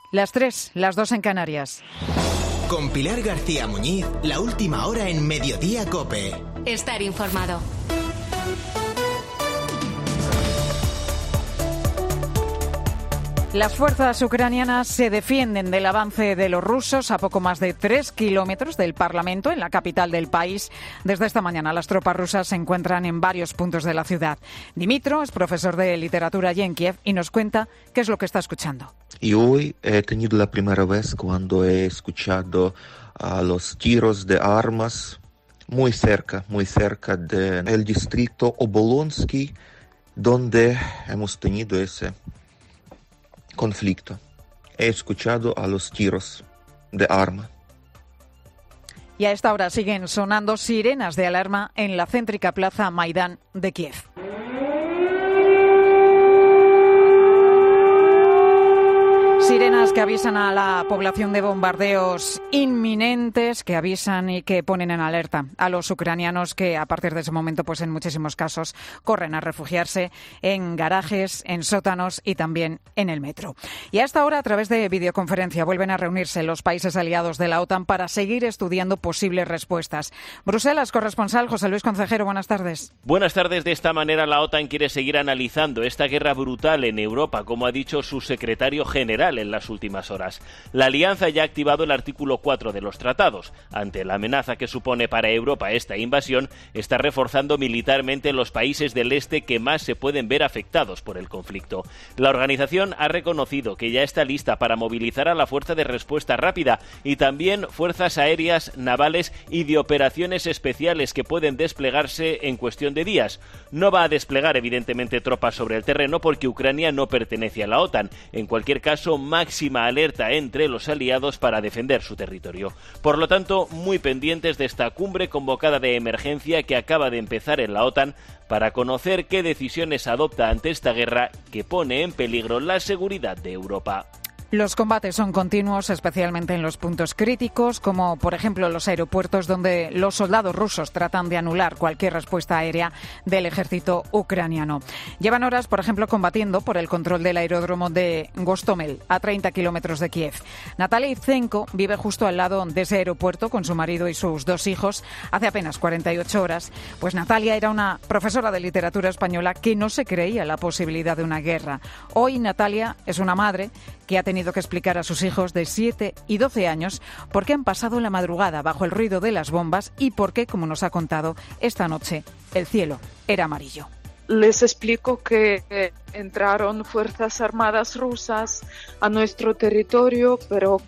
Las 3, las 2 en Canarias. Con Pilar García Muñiz, la última hora en Mediodía COPE. Estar informado. Las fuerzas ucranianas se defienden del avance de los rusos a poco más de 3 kilómetros del Parlamento, en la capital del país. Desde esta mañana las tropas rusas se encuentran en varios puntos de la ciudad. Dimitro es profesor de literatura allí en Kiev y nos cuenta qué es lo que está escuchando. Y hoy he tenido la primera vez cuando he escuchado a los tiros de armas muy cerca del distrito Obolonsky, donde hemos tenido ese conflicto. He escuchado a los tiros de arma. Y a esta hora siguen sonando sirenas de alarma en la céntrica plaza Maidán de Kiev. Sirenas que avisan a la población de bombardeos inminentes, que avisan y que ponen en alerta a los ucranianos que a partir de ese momento, pues en muchísimos casos, corren a refugiarse en garajes, en sótanos y también en el metro. Y a esta hora, a través de videoconferencia, vuelven a reunirse los países aliados de la OTAN para seguir estudiando posibles respuestas. Bruselas, corresponsal José Luis Concejero, buenas tardes. Buenas tardes. De esta manera, la OTAN quiere seguir analizando esta guerra brutal en Europa, como ha dicho su secretario general en las últimas horas. La alianza ya ha activado el artículo 4 de los tratados. Ante la amenaza que supone para Europa esta invasión, está reforzando militarmente los países del este que más se pueden ver afectados por el conflicto. La organización ha reconocido que ya está lista para movilizar a la fuerza de respuesta rápida y también fuerzas aéreas, navales y de operaciones especiales que pueden desplegarse en cuestión de días. No va a desplegar evidentemente tropas sobre el terreno porque Ucrania no pertenece a la OTAN. En cualquier caso, máxima alerta entre los aliados para defender su territorio. Por lo tanto, muy pendientes de esta cumbre convocada de emergencia que acaba de empezar en la OTAN para conocer qué decisiones adopta ante esta guerra que pone en peligro la seguridad de Europa. Los combates son continuos, especialmente en los puntos críticos, como por ejemplo los aeropuertos donde los soldados rusos tratan de anular cualquier respuesta aérea del ejército ucraniano. Llevan horas, por ejemplo, combatiendo por el control del aeródromo de Gostomel, a 30 kilómetros de Kiev. Natalia Izenko vive justo al lado de ese aeropuerto con su marido y sus 2 hijos hace apenas 48 horas. Pues Natalia era una profesora de literatura española que no se creía la posibilidad de una guerra. Hoy Natalia es una madre que ha tenido que explicar a sus hijos de 7 y 12 años por qué han pasado la madrugada bajo el ruido de las bombas y por qué, como nos ha contado, esta noche el cielo era amarillo. Les explico que entraron fuerzas armadas rusas a nuestro territorio, pero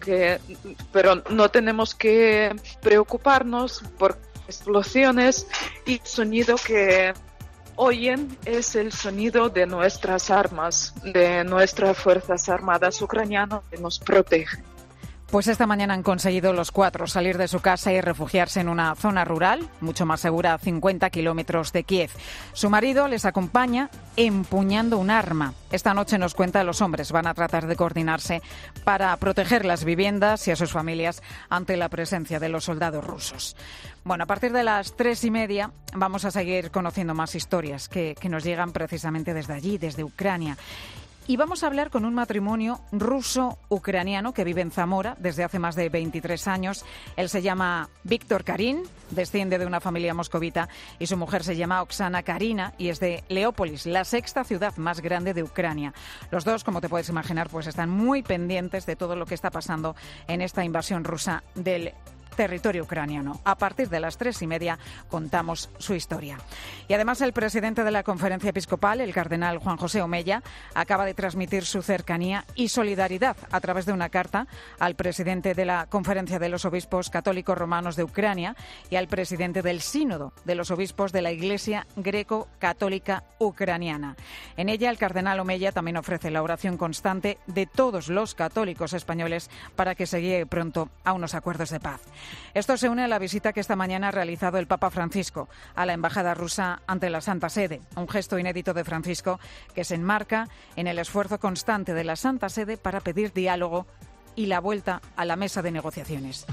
no tenemos que preocuparnos por explosiones y sonido que oyen es el sonido de nuestras armas, de nuestras fuerzas armadas ucranianas que nos protegen. Pues esta mañana han conseguido los 4 salir de su casa y refugiarse en una zona rural, mucho más segura, a 50 kilómetros de Kiev. Su marido les acompaña empuñando un arma. Esta noche, nos cuenta, los hombres van a tratar de coordinarse para proteger las viviendas y a sus familias ante la presencia de los soldados rusos. Bueno, a partir de las 3:30 vamos a seguir conociendo más historias que nos llegan precisamente desde allí, desde Ucrania. Y vamos a hablar con un matrimonio ruso-ucraniano que vive en Zamora desde hace más de 23 años. Él se llama Víctor Karin, desciende de una familia moscovita, y su mujer se llama Oksana Karina y es de Leópolis, la 6ª ciudad más grande de Ucrania. Los dos, como te puedes imaginar, pues están muy pendientes de todo lo que está pasando en esta invasión rusa del territorio ucraniano. A partir de las 3:30 contamos su historia. Y además el presidente de la Conferencia Episcopal, el cardenal Juan José Omeya, acaba de transmitir su cercanía y solidaridad a través de una carta al presidente de la Conferencia de los Obispos Católicos Romanos de Ucrania y al presidente del Sínodo de los Obispos de la Iglesia Greco-Católica Ucraniana. En ella, el cardenal Omeya también ofrece la oración constante de todos los católicos españoles para que se llegue pronto a unos acuerdos de paz. Esto se une a la visita que esta mañana ha realizado el Papa Francisco a la Embajada rusa ante la Santa Sede, un gesto inédito de Francisco que se enmarca en el esfuerzo constante de la Santa Sede para pedir diálogo y la vuelta a la mesa de negociaciones.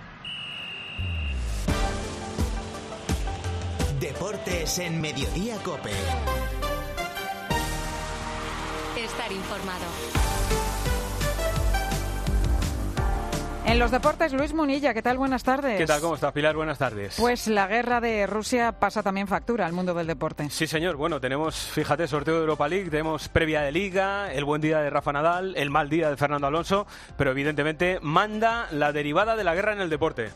Deportes en Mediodía COPE. Estar informado. En los deportes, Luis Munilla, ¿qué tal? Buenas tardes. ¿Qué tal? ¿Cómo estás, Pilar? Buenas tardes. Pues la guerra de Rusia pasa también factura al mundo del deporte. Sí, señor. Bueno, tenemos, fíjate, sorteo de Europa League, tenemos previa de Liga, el buen día de Rafa Nadal, el mal día de Fernando Alonso, pero evidentemente manda la derivada de la guerra en el deporte.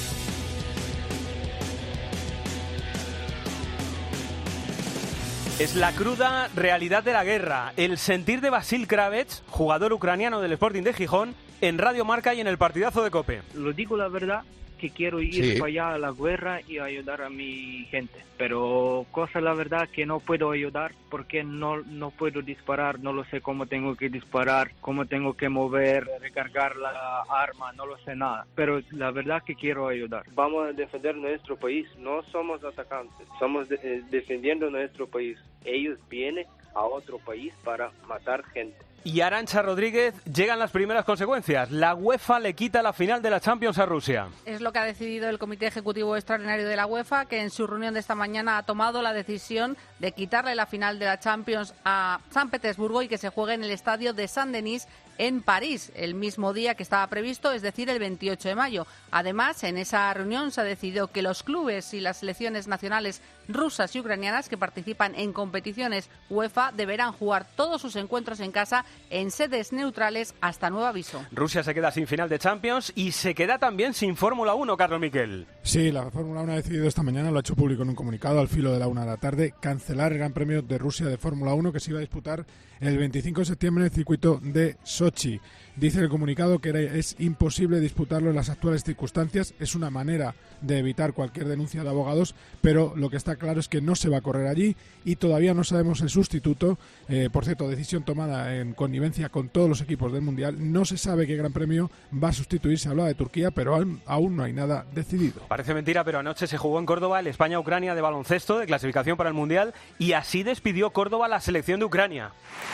Es la cruda realidad de la guerra, el sentir de Vasil Kravets, jugador ucraniano del Sporting de Gijón, en Radio Marca y en el partidazo de COPE. Lo digo la verdad, que quiero ir para allá a la guerra y ayudar a mi gente. Pero cosa la verdad que no puedo ayudar porque no puedo disparar, no lo sé cómo tengo que disparar, cómo tengo que mover, recargar la arma, no lo sé nada. Pero la verdad que quiero ayudar. Vamos a defender nuestro país, no somos atacantes, somos defendiendo nuestro país. Ellos vienen a otro país para matar gente. Y Arantxa Rodríguez, llegan las primeras consecuencias. La UEFA le quita la final de la Champions a Rusia. Es lo que ha decidido el Comité Ejecutivo Extraordinario de la UEFA, que en su reunión de esta mañana ha tomado la decisión de quitarle la final de la Champions a San Petersburgo y que se juegue en el estadio de Saint-Denis en París, el mismo día que estaba previsto, es decir, el 28 de mayo. Además, en esa reunión se ha decidido que los clubes y las selecciones nacionales rusas y ucranianas que participan en competiciones UEFA deberán jugar todos sus encuentros en casa en sedes neutrales hasta nuevo aviso. Rusia se queda sin final de Champions y se queda también sin Fórmula 1, Carlos Miquel. Sí, la Fórmula 1 ha decidido esta mañana, lo ha hecho público en un comunicado al filo de la 1 de la tarde, cancelar el Gran Premio de Rusia de Fórmula 1 que se iba a disputar el 25 de septiembre en el circuito de Sochi. Dice el comunicado que es imposible disputarlo en las actuales circunstancias. Es una manera de evitar cualquier denuncia de abogados, pero lo que está claro es que no se va a correr allí y todavía no sabemos el sustituto. Por cierto, decisión tomada en connivencia con todos los equipos del Mundial. No se sabe qué Gran Premio va a sustituir. Se hablaba de Turquía, pero aún no hay nada decidido. Parece mentira, pero anoche se jugó en Córdoba el España-Ucrania de baloncesto, de clasificación para el Mundial, y así despidió Córdoba la selección de Ucrania.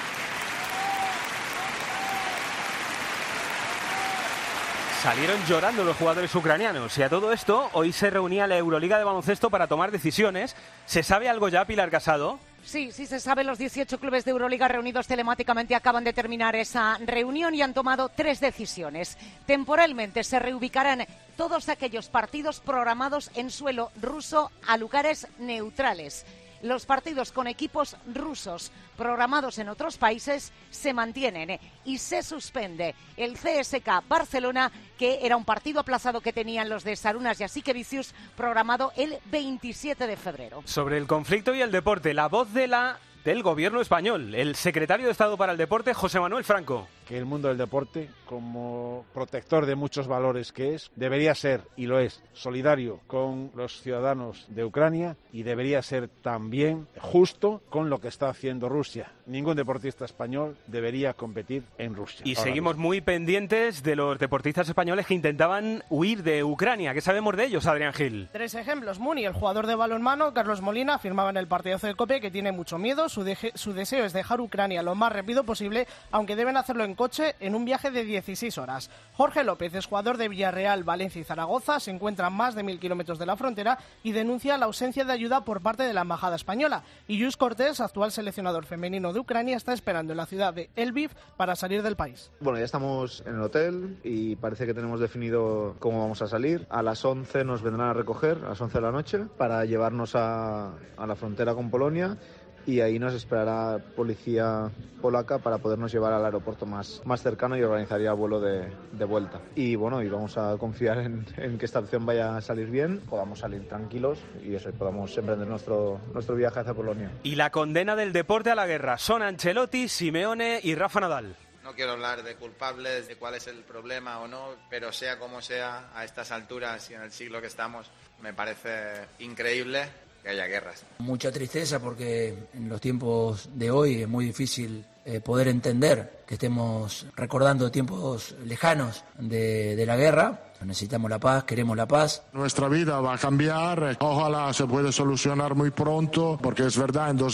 Salieron llorando los jugadores ucranianos y a todo esto hoy se reunía la Euroliga de baloncesto para tomar decisiones. ¿Se sabe algo ya, Pilar Casado? Sí, se sabe. Los 18 clubes de Euroliga reunidos telemáticamente acaban de terminar esa reunión y han tomado 3 decisiones. Temporalmente se reubicarán todos aquellos partidos programados en suelo ruso a lugares neutrales. Los partidos con equipos rusos programados en otros países se mantienen y se suspende el CSKA Barcelona, que era un partido aplazado que tenían los de Sarunas y Jasikevičius, programado el 27 de febrero. Sobre el conflicto y el deporte, la voz del gobierno español, el secretario de Estado para el Deporte, José Manuel Franco. Que el mundo del deporte, como protector de muchos valores que es, debería ser, y lo es, solidario con los ciudadanos de Ucrania y debería ser también justo con lo que está haciendo Rusia. Ningún deportista español debería competir en Rusia. Y seguimos muy pendientes de los deportistas españoles que intentaban huir de Ucrania. ¿Qué sabemos de ellos, Adrián Gil? 3 ejemplos. Muni, el jugador de balonmano, Carlos Molina, afirmaba en el partidazo de COPE que tiene mucho miedo. Su deseo es dejar Ucrania lo más rápido posible, aunque deben hacerlo en coche en un viaje de 16 horas. Jorge López es jugador de Villarreal, Valencia y Zaragoza, se encuentra a más de 1.000 kilómetros de la frontera y denuncia la ausencia de ayuda por parte de la embajada española. Y Lluís Cortés, actual seleccionador femenino de Ucrania, está esperando en la ciudad de Lviv para salir del país. Bueno, ya estamos en el hotel y parece que tenemos definido cómo vamos a salir. A las 11 nos vendrán a recoger, a las 11 de la noche, para llevarnos a la frontera con Polonia. Y ahí nos esperará policía polaca para podernos llevar al aeropuerto más cercano y organizaría el vuelo de vuelta. Y bueno, y vamos a confiar en que esta opción vaya a salir bien, podamos salir tranquilos y eso, podamos emprender nuestro viaje hacia Polonia. Y la condena del deporte a la guerra son Ancelotti, Simeone y Rafa Nadal. No quiero hablar de culpables, de cuál es el problema o no, pero sea como sea, a estas alturas y en el siglo que estamos, me parece increíble que haya guerras. Mucha tristeza porque en los tiempos de hoy es muy difícil poder entender que estemos recordando tiempos lejanos de la guerra. Necesitamos la paz, queremos la paz. Nuestra vida va a cambiar, ojalá se pueda solucionar muy pronto, porque es verdad, en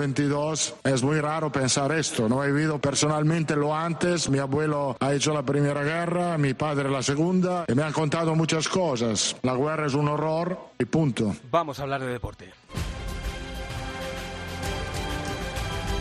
2022 es muy raro pensar esto. No he vivido personalmente lo antes, mi abuelo ha hecho la Primera Guerra, mi padre la Segunda, y me han contado muchas cosas. La guerra es un horror y punto. Vamos a hablar de deporte.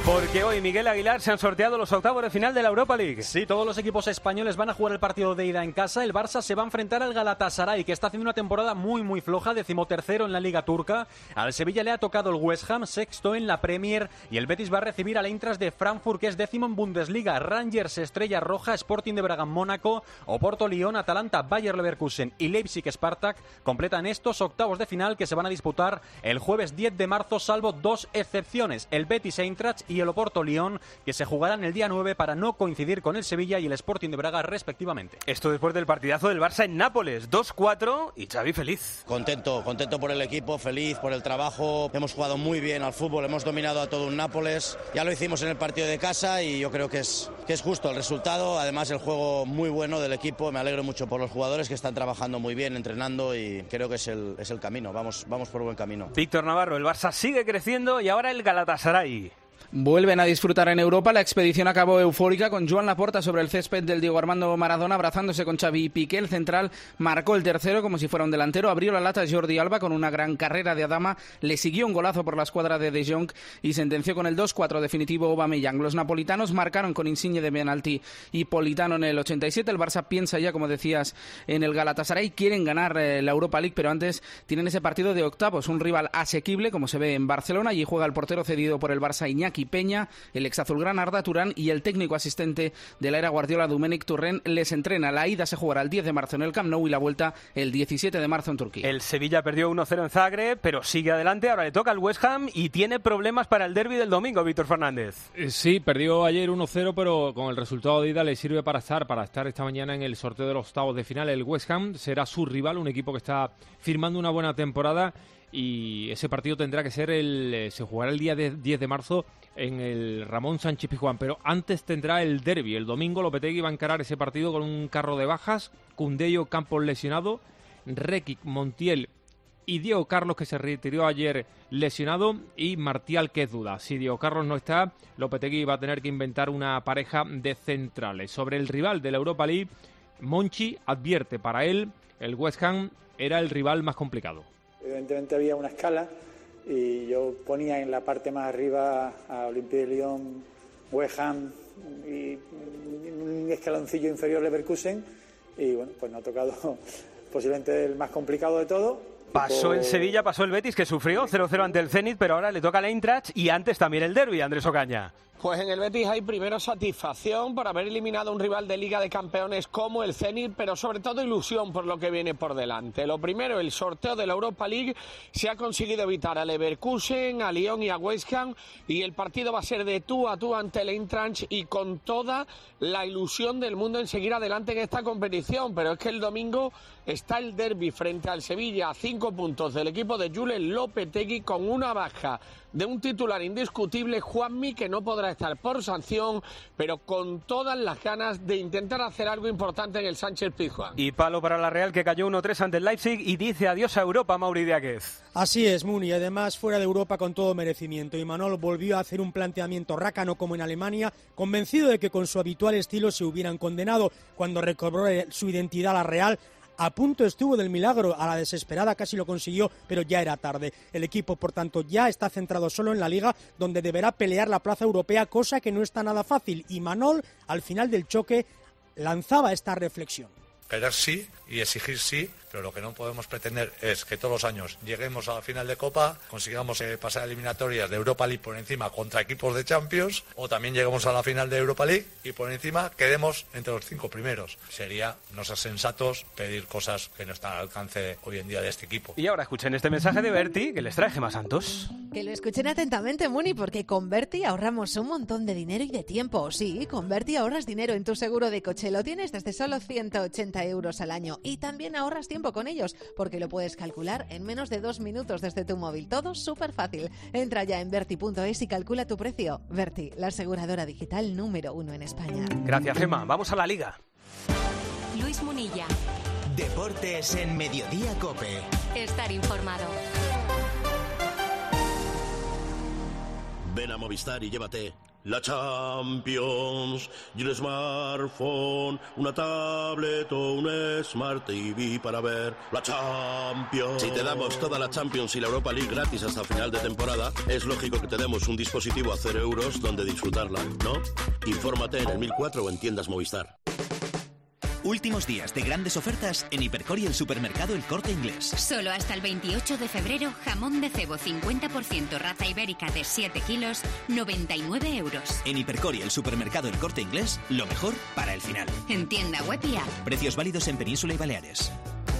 Porque hoy, Miguel Aguilar, se han sorteado los octavos de final de la Europa League. Sí, todos los equipos españoles van a jugar el partido de ida en casa. El Barça se va a enfrentar al Galatasaray, que está haciendo una temporada muy floja, 13º en la Liga Turca. Al Sevilla le ha tocado el West Ham, 6º en la Premier. Y el Betis va a recibir al Eintracht de Frankfurt, que es 10º en Bundesliga. Rangers, Estrella Roja, Sporting de Braga, Mónaco, Oporto, Lyon, Atalanta, Bayer Leverkusen y Leipzig, Spartak completan estos octavos de final que se van a disputar el jueves 10 de marzo, salvo dos excepciones: el Betis Eintracht y el Oporto Lyon, que se jugarán el día 9 para no coincidir con el Sevilla y el Sporting de Braga respectivamente. Esto después del partidazo del Barça en Nápoles, 2-4, y Xavi feliz. Contento por el equipo, feliz por el trabajo. Hemos jugado muy bien al fútbol, hemos dominado a todo un Nápoles. Ya lo hicimos en el partido de casa y yo creo que es justo el resultado. Además, el juego muy bueno del equipo. Me alegro mucho por los jugadores que están trabajando muy bien, entrenando, y creo que es el camino. Vamos por buen camino. Víctor Navarro, el Barça sigue creciendo y ahora el Galatasaray. Vuelven a disfrutar en Europa. La expedición acabó eufórica con Joan Laporta sobre el césped del Diego Armando Maradona, abrazándose con Xavi y Piqué. El central marcó el tercero como si fuera un delantero. Abrió la lata Jordi Alba con una gran carrera de Adama. Le siguió un golazo por la escuadra de Jong y sentenció con el 2-4 definitivo Aubameyang. Los napolitanos marcaron con Insigne de penalti y Politano en el 87. El Barça piensa ya, como decías, en el Galatasaray. Quieren ganar la Europa League, pero antes tienen ese partido de octavos. Un rival asequible, como se ve en Barcelona. Allí juega el portero cedido por el Barça, Iñaki Peña, el ex azulgrana Arda Turán, y el técnico asistente de la era Guardiola, Domènec Torrent, les entrena. La ida se jugará el 10 de marzo en el Camp Nou y la vuelta el 17 de marzo en Turquía. El Sevilla perdió 1-0 en Zagreb, pero sigue adelante. Ahora le toca al West Ham y tiene problemas para el derbi del domingo, Víctor Fernández. Sí, perdió ayer 1-0, pero con el resultado de ida le sirve para estar esta mañana en el sorteo de los octavos de final. El West Ham será su rival, un equipo que está firmando una buena temporada, y ese partido tendrá que ser se jugará el día 10 de marzo en el Ramón Sánchez Pizjuán, pero antes tendrá el derbi. El domingo Lopetegui va a encarar ese partido con un carro de bajas: Cundello, Campos lesionado, Rekic, Montiel y Diego Carlos, que se retiró ayer lesionado, y Martial, que es duda. Si Diego Carlos no está, Lopetegui va a tener que inventar una pareja de centrales. Sobre el rival de la Europa League, Monchi advierte: para él el West Ham era el rival más complicado. Evidentemente había una escala y yo ponía en la parte más arriba a Olympique de Lyon, West Ham y un escaloncillo inferior Leverkusen, y bueno, pues nos ha tocado posiblemente el más complicado de todo. Pasó el Sevilla, pasó el Betis, que sufrió 0-0 ante el Zenit, pero ahora le toca al Eintracht y antes también el derbi, Andrés Ocaña. Pues en el Betis hay primero satisfacción por haber eliminado a un rival de Liga de Campeones como el Zenit, pero sobre todo ilusión por lo que viene por delante. Lo primero, el sorteo de la Europa League. Se ha conseguido evitar a Leverkusen, a Lyon y a West Ham, y el partido va a ser de tú a tú ante el Eintracht, y con toda la ilusión del mundo en seguir adelante en esta competición. Pero es que el domingo está el derbi frente al Sevilla, a 5 puntos del equipo de Julen Lopetegui, con una baja de un titular indiscutible, Juanmi, que no podrá estar por sanción, pero con todas las ganas de intentar hacer algo importante en el Sánchez Pizjuán. Y palo para la Real, que cayó 1-3 ante el Leipzig y dice adiós a Europa, Mauri Diáquez. Así es, Muni, además fuera de Europa con todo merecimiento. Imanol volvió a hacer un planteamiento rácano como en Alemania, convencido de que con su habitual estilo se hubieran condenado. Cuando recobró su identidad la Real, a punto estuvo del milagro, a la desesperada casi lo consiguió, pero ya era tarde. El equipo, por tanto, ya está centrado solo en la Liga, donde deberá pelear la plaza europea, cosa que no está nada fácil. Y Manol, al final del choque, lanzaba esta reflexión. Querer sí y exigir sí, pero lo que no podemos pretender es que todos los años lleguemos a la final de Copa, consigamos pasar eliminatorias de Europa League por encima contra equipos de Champions, o también lleguemos a la final de Europa League y por encima quedemos entre los 5 primeros. Sería no ser sensatos pedir cosas que no están al alcance hoy en día de este equipo. Y ahora escuchen este mensaje de Berti, que les trae Gemma Santos. Que lo escuchen atentamente, Muni, porque con Berti ahorramos un montón de dinero y de tiempo. Sí, con Berti ahorras dinero en tu seguro de coche. Lo tienes desde solo 180 euros al año. Y también ahorras tiempo con ellos, porque lo puedes calcular en menos de 2 minutos desde tu móvil. Todo súper fácil. Entra ya en Berti.es y calcula tu precio. Berti, la aseguradora digital número 1 en España. Gracias, Gemma. Vamos a la Liga. Luis Munilla. Deportes en Mediodía COPE. Estar informado. Ven a Movistar y llévate La Champions y un smartphone, una tablet o un Smart TV para ver la Champions. Si te damos toda la Champions y la Europa League gratis hasta final de temporada, es lógico que te demos un dispositivo a 0 euros donde disfrutarla, ¿no? Infórmate en el 1004 o en tiendas Movistar. Últimos días de grandes ofertas en Hipercor y el supermercado El Corte Inglés. Solo hasta el 28 de febrero, jamón de cebo 50% raza ibérica de 7 kilos, 99 euros. En Hipercor y el supermercado El Corte Inglés, lo mejor para el final. En tienda web y app. Precios válidos en Península y Baleares.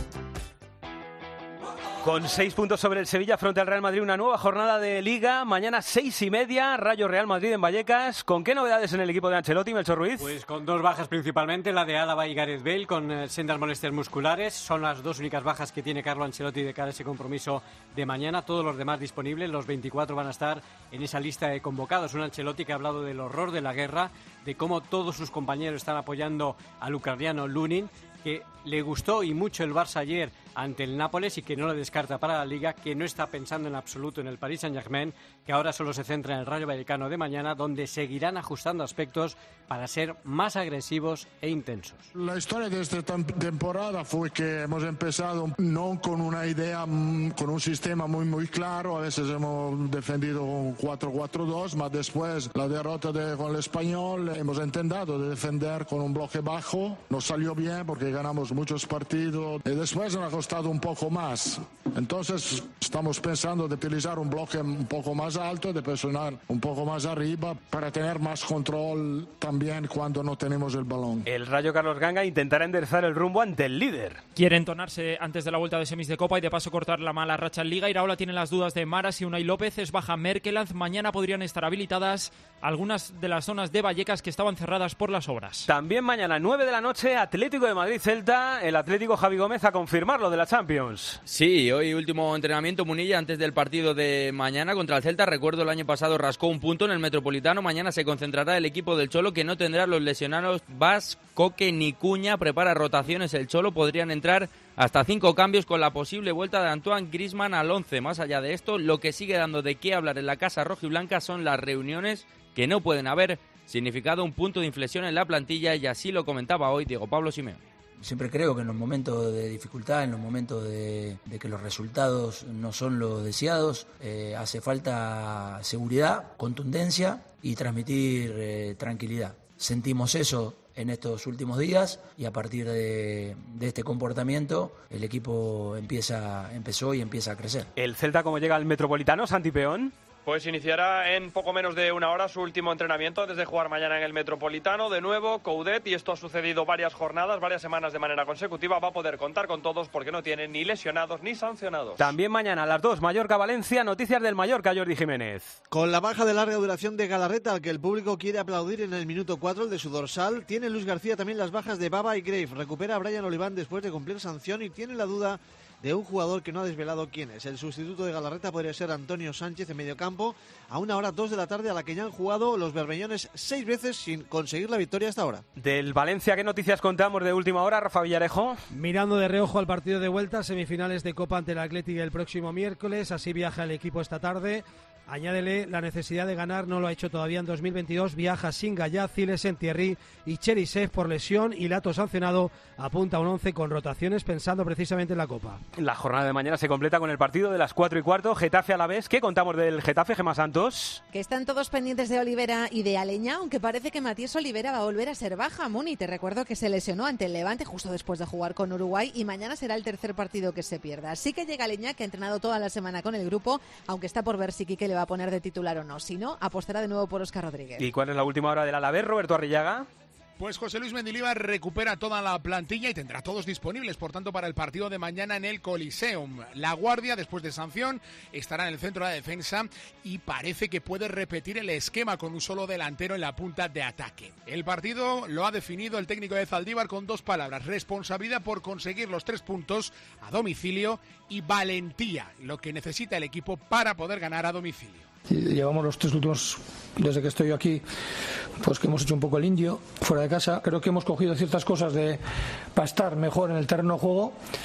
Con 6 puntos sobre el Sevilla frente al Real Madrid, una nueva jornada de Liga. Mañana 6:30, Rayo Real Madrid en Vallecas. ¿Con qué novedades en el equipo de Ancelotti, Melchor Ruiz? Pues con 2 bajas principalmente, la de Álava y Gareth Bale, con sendas molestias musculares. Son las 2 únicas bajas que tiene Carlo Ancelotti de cara a ese compromiso de mañana. Todos los demás disponibles, los 24 van a estar en esa lista de convocados. Un Ancelotti que ha hablado del horror de la guerra, de cómo todos sus compañeros están apoyando al ucraniano Lunin, que le gustó y mucho el Barça ayer ante el Nápoles y que no lo descarta para la Liga, que no está pensando en absoluto en el Paris Saint-Germain, que ahora solo se centra en el Rayo Vallecano de mañana, donde seguirán ajustando aspectos para ser más agresivos e intensos. La historia de esta temporada fue que hemos empezado no con una idea, con un sistema muy claro. A veces hemos defendido un 4-4-2, pero después la derrota con el Español hemos intentado de defender con un bloque bajo. Nos salió bien porque ganamos muchos partidos y después nos ha costado un poco más. Entonces estamos pensando de utilizar un bloque un poco más alto, de presionar un poco más arriba para tener más control también cuando no tenemos el balón. El Rayo Carlos Ganga intentará enderezar el rumbo ante el líder. Quiere entonarse antes de la vuelta de semis de Copa y de paso cortar la mala racha en Liga. Iraola tiene las dudas de Maras y Unai López. Es baja Merkeland. Mañana podrían estar habilitadas algunas de las zonas de Vallecas que estaban cerradas por las obras. También mañana 9 de la noche, Atlético de Madrid-Celta. El Atlético Javi Gómez a confirmarlo de la Champions. Sí, hoy último entrenamiento Munilla antes del partido de mañana contra el Celta. Recuerdo el año pasado rascó un punto en el Metropolitano. Mañana se concentrará el equipo del Cholo, que no tendrá los lesionados Bas, Coque ni Cuña. Prepara rotaciones el Cholo. Podrían entrar hasta 5 cambios con la posible vuelta de Antoine Griezmann al 11. Más allá de esto, lo que sigue dando de qué hablar en la casa rojiblanca son las reuniones que no pueden haber significado un punto de inflexión en la plantilla, y así lo comentaba hoy Diego Pablo Simeone. Siempre creo que en los momentos de dificultad, en los momentos de que los resultados no son los deseados, hace falta seguridad, contundencia y transmitir tranquilidad. Sentimos eso en estos últimos días y a partir de este comportamiento el equipo empezó y empieza a crecer. ¿El Celta cómo llega al Metropolitano, Santi Peón? Pues iniciará en poco menos de una hora su último entrenamiento desde jugar mañana en el Metropolitano. De nuevo, Coudet, y esto ha sucedido varias jornadas, varias semanas de manera consecutiva. Va a poder contar con todos porque no tiene ni lesionados ni sancionados. También mañana a las 2, Mallorca-Valencia. Noticias del Mallorca, Jordi Jiménez. Con la baja de larga duración de Galarreta, al que el público quiere aplaudir en el minuto 4, el de su dorsal, tiene Luis García también las bajas de Baba y Grave. Recupera a Brian Oliván después de cumplir sanción y tiene la duda de un jugador que no ha desvelado quién es. El sustituto de Galarreta podría ser Antonio Sánchez en mediocampo, a una hora 2 de la tarde, a la que ya han jugado los bermellones 6 veces sin conseguir la victoria hasta ahora. Del Valencia, ¿qué noticias contamos de última hora, Rafa Villarejo? Mirando de reojo al partido de vuelta, semifinales de Copa ante el Athletic el próximo miércoles, así viaja el equipo esta tarde. Añádele la necesidad de ganar, no lo ha hecho todavía en 2022, viaja sin Gallá, Cilesen, Thierry y Cherisev por lesión, y Lato sancionado, apunta a un 11 con rotaciones pensando precisamente en la Copa. La jornada de mañana se completa con el partido de las 4:15, Getafe a la vez. ¿Qué contamos del Getafe, Gemma Santos? Que están todos pendientes de Olivera y de Aleñá, aunque parece que Matías Olivera va a volver a ser baja. Muni, te recuerdo que se lesionó ante el Levante justo después de jugar con Uruguay y mañana será el tercer partido que se pierda. Sí que llega Aleñá, que ha entrenado toda la semana con el grupo, aunque está por ver si Quique le va a poner de titular o no. Si no, apostará de nuevo por Óscar Rodríguez. ¿Y cuál es la última hora del Alavés, Roberto Arrillaga? Pues José Luis Mendilibar recupera toda la plantilla y tendrá todos disponibles, por tanto, para el partido de mañana en el Coliseum. La Guardia, después de sanción, estará en el centro de la defensa y parece que puede repetir el esquema con un solo delantero en la punta de ataque. El partido lo ha definido el técnico de Zaldívar con 2 palabras: responsabilidad por conseguir los 3 puntos a domicilio y valentía, lo que necesita el equipo para poder ganar a domicilio. Llevamos los 3 últimos, desde que estoy aquí, pues que hemos hecho un poco el indio fuera de casa. Creo que hemos cogido ciertas cosas para estar mejor en el terreno de juego,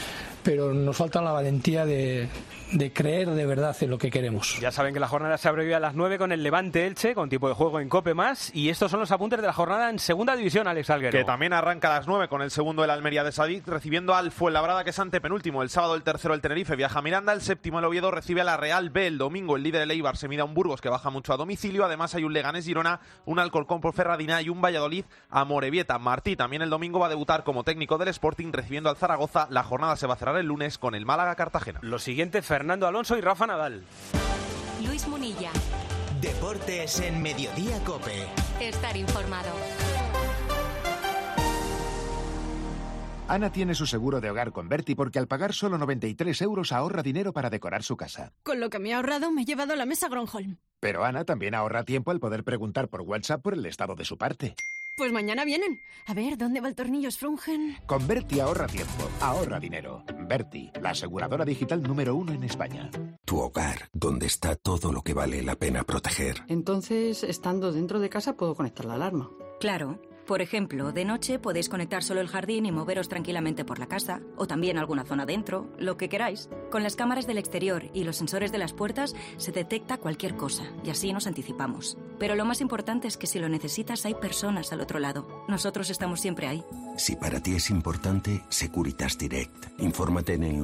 pero nos falta la valentía de creer de verdad en lo que queremos. Ya saben que la jornada se abre hoy a las 9 con el Levante Elche, con tiempo de juego en Cope Más, y estos son los apuntes de la jornada en Segunda División, Alex Alguero. Que también arranca a las 9 con el segundo el Almería de Sadik, recibiendo al Fuenlabrada, que es antepenúltimo. El sábado el tercero el Tenerife viaja a Miranda, el séptimo el Oviedo recibe a la Real B. El domingo el líder el Eibar se mide a un Burgos que baja mucho a domicilio. Además hay un Leganés Girona, un Alcorcón por Ferradina y un Valladolid a Morevieta. Martí también el domingo va a debutar como técnico del Sporting recibiendo al Zaragoza. La jornada se va a cerrar el lunes con el Málaga Cartagena. Lo siguiente, Fernando Alonso y Rafa Nadal. Luis Munilla. Deportes en Mediodía Cope. Estar informado. Ana tiene su seguro de hogar con Berti porque al pagar solo 93 € ahorra dinero para decorar su casa. Con lo que me he ahorrado me he llevado la mesa Gronholm. Pero Ana también ahorra tiempo al poder preguntar por WhatsApp por el estado de su parte. Pues mañana vienen. A ver, ¿dónde va el tornillo Sprungen? Con Berti ahorra tiempo, ahorra dinero. Berti, la aseguradora digital número 1 en España. Tu hogar, donde está todo lo que vale la pena proteger. Entonces, estando dentro de casa, puedo conectar la alarma. Claro. Por ejemplo, de noche podéis conectar solo el jardín y moveros tranquilamente por la casa, o también alguna zona dentro, lo que queráis. Con las cámaras del exterior y los sensores de las puertas se detecta cualquier cosa, y así nos anticipamos. Pero lo más importante es que si lo necesitas hay personas al otro lado. Nosotros estamos siempre ahí. Si para ti es importante, Securitas Direct. Infórmate en el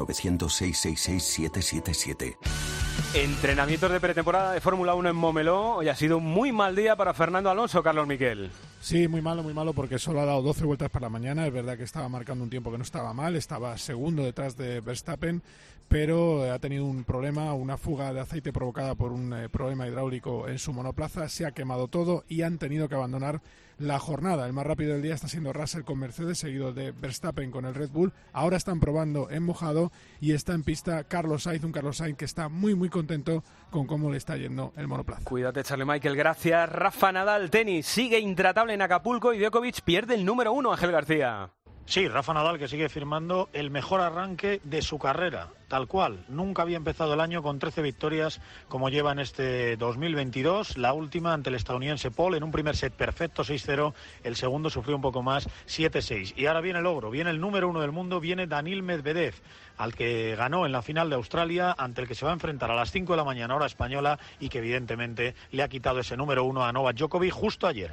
900-666-777. Entrenamientos de pretemporada de Fórmula 1 en Momeló. Hoy ha sido un muy mal día para Fernando Alonso, Carlos Miquel. Sí, muy malo, porque solo ha dado 12 vueltas para la mañana. Es verdad que estaba marcando un tiempo que no estaba mal, estaba segundo detrás de Verstappen, pero ha tenido un problema, una fuga de aceite provocada por un problema hidráulico en su monoplaza. Se ha quemado todo y han tenido que abandonar la jornada. El más rápido del día está siendo Russell con Mercedes, seguido de Verstappen con el Red Bull. Ahora están probando en mojado y está en pista Carlos Sainz, un Carlos Sainz que está muy contento con cómo le está yendo el monoplaza. Cuídate, Charlie Michael, gracias. Rafa Nadal, tenis, sigue intratable en Acapulco y Djokovic pierde el número 1, Ángel García. Sí, Rafa Nadal que sigue firmando el mejor arranque de su carrera, tal cual. Nunca había empezado el año con 13 victorias como lleva en este 2022. La última ante el estadounidense Paul en un primer set perfecto, 6-0. El segundo sufrió un poco más, 7-6. Y ahora viene el ogro, viene el número 1 del mundo, viene Daniil Medvedev, al que ganó en la final de Australia, ante el que se va a enfrentar a las 5 de la mañana hora española y que evidentemente le ha quitado ese número 1 a Novak Djokovic justo ayer.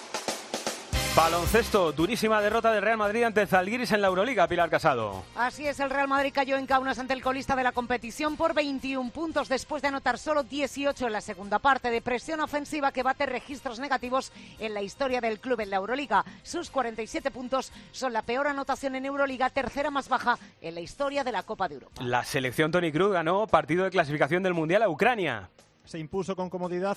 Baloncesto, durísima derrota del Real Madrid ante el Zalgiris en la Euroliga, Pilar Casado. Así es, el Real Madrid cayó en Kaunas ante el colista de la competición por 21 puntos después de anotar solo 18 en la segunda parte, de presión ofensiva que bate registros negativos en la historia del club en la Euroliga. Sus 47 puntos son la peor anotación en Euroliga, tercera más baja en la historia de la Copa de Europa. La selección Toni Kroos ganó partido de clasificación del Mundial a Ucrania. Se impuso con comodidad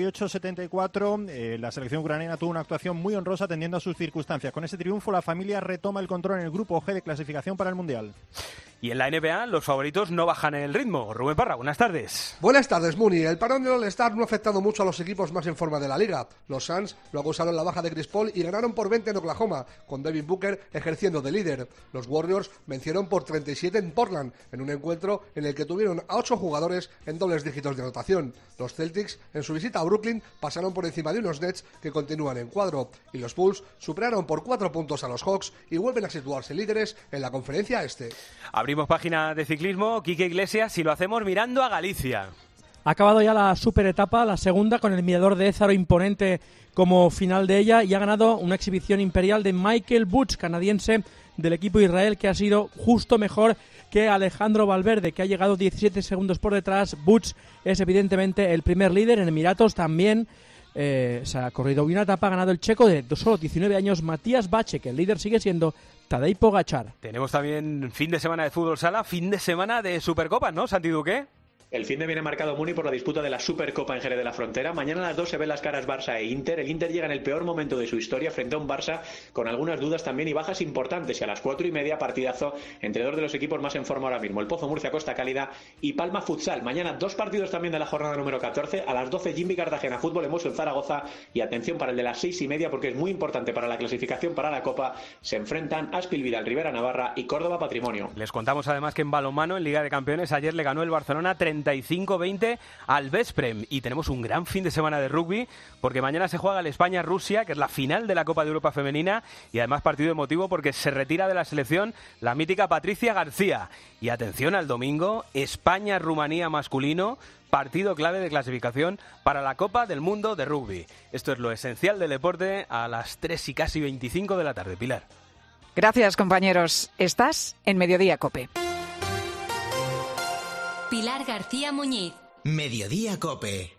88-74. La selección ucraniana tuvo una actuación muy honrosa atendiendo a sus circunstancias. Con ese triunfo la familia retoma el control en el grupo G de clasificación para el Mundial. Y en la NBA los favoritos no bajan el ritmo. Rubén Parra, buenas tardes. Buenas tardes, Muni. El parón del All-Star no ha afectado mucho a los equipos más en forma de la liga. Los Suns lo acusaron la baja de Chris Paul y ganaron por 20 en Oklahoma, con Devin Booker ejerciendo de líder. Los Warriors vencieron por 37 en Portland, en un encuentro en el que tuvieron a 8 jugadores en dobles dígitos de anotación. Los Celtics, en su visita a Brooklyn, pasaron por encima de unos Nets que continúan en cuadro. Y los Bulls superaron por 4 puntos a los Hawks y vuelven a situarse líderes en la conferencia este. Abrimos página de ciclismo, Quique Iglesias, y lo hacemos mirando a Galicia. Ha acabado ya la superetapa, la segunda, con el mirador de Ézaro imponente como final de ella, y ha ganado una exhibición imperial de Michael Woods, canadiense del equipo Israel, que ha sido justo mejor que Alejandro Valverde, que ha llegado 17 segundos por detrás. Woods es evidentemente el primer líder. En Emiratos también se ha corrido una etapa, ha ganado el checo de solo 19 años, Matías Bacek. El líder sigue siendo Tadej Pogačar. Tenemos también fin de semana de fútbol sala, fin de semana de Supercopas, ¿no, Santi Duque? El fin de viene marcado, Muni, por la disputa de la Supercopa en Jerez de la Frontera. Mañana a las 2 se ven las caras Barça e Inter. El Inter llega en el peor momento de su historia frente a un Barça con algunas dudas también y bajas importantes. Y a las 4:30, partidazo entre dos de los equipos más en forma ahora mismo. El Pozo Murcia, Costa Cálida y Palma Futsal. Mañana 2 partidos también de la jornada número 14. A las 12, Jimbi Cartagena, Fútbol Emoso en Zaragoza. Y atención para el de las 6:30, porque es muy importante para la clasificación para la Copa. Se enfrentan Aspil Vidal, Rivera Navarra y Córdoba Patrimonio. Les contamos además que en balonmano, en Liga de Campeones, ayer le ganó el Barcelona 30 85-20 al Veszprém. Y tenemos un gran fin de semana de rugby, porque mañana se juega el España-Rusia, que es la final de la Copa de Europa Femenina, y además partido emotivo porque se retira de la selección la mítica Patricia García. Y atención al domingo, España-Rumanía masculino, partido clave de clasificación para la Copa del Mundo de Rugby. Esto es lo esencial del deporte a las 3:25 de la tarde. Pilar. Gracias, compañeros. Estás en Mediodía COPE. Pilar García Muñiz. Mediodía COPE.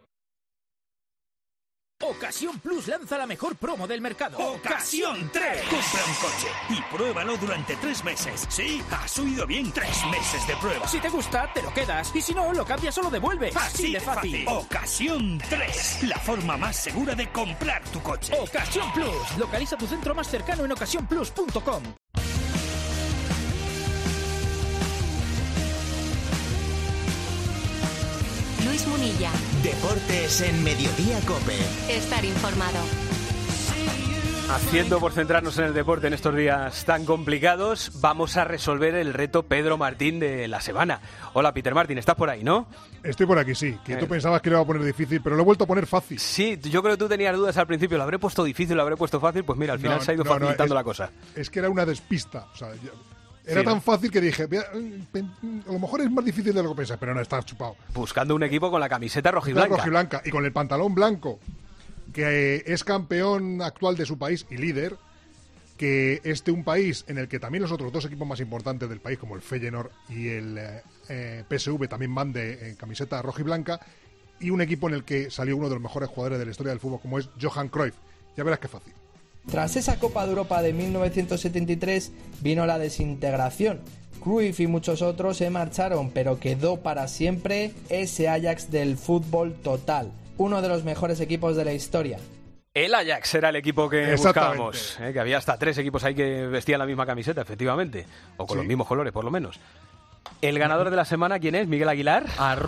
Ocasión Plus lanza la mejor promo del mercado. ¡Ocasión 3! Compra un coche y pruébalo durante 3 meses. Sí, has oído bien, 3 meses de prueba. Si te gusta, te lo quedas. Y si no, lo cambias o lo devuelves. Así de fácil. Ocasión 3. La forma más segura de comprar tu coche. Ocasión Plus. Localiza tu centro más cercano en ocasiónplus.com. Luis Munilla. Deportes en Mediodía COPE. Estar informado. Haciendo por centrarnos en el deporte en estos días tan complicados, vamos a resolver el reto Pedro Martín de la semana. Hola, Peter Martín, ¿estás por ahí, no? Estoy por aquí, sí. Que tú pensabas que lo iba a poner difícil, pero lo he vuelto a poner fácil. Sí, yo creo que tú tenías dudas al principlo. ¿Lo habré puesto difícil, lo habré puesto fácil? Pues mira, al final se ha ido facilitando la cosa. Es que era una despista. O sea, era tan fácil que dije, a lo mejor es más difícil de lo que pensé, pero no, está chupado. Buscando un equipo con la camiseta rojiblanca. Y con el pantalón blanco, que es campeón actual de su país y líder, que un país en el que también los otros dos equipos más importantes del país, como el Feyenoord y el PSV, también van de camiseta rojiblanca, y un equipo en el que salió uno de los mejores jugadores de la historia del fútbol, como es Johan Cruyff. Ya verás qué fácil. Tras esa Copa de Europa de 1973 vino la desintegración. Cruyff y muchos otros se marcharon, pero quedó para siempre ese Ajax del fútbol total, uno de los mejores equipos de la historia. El Ajax era el equipo que buscábamos, que había hasta 3 equipos ahí que vestían la misma camiseta, efectivamente, o con los mismos colores, por lo menos. El ganador de la semana, ¿quién es? ¿Miguel Aguilar?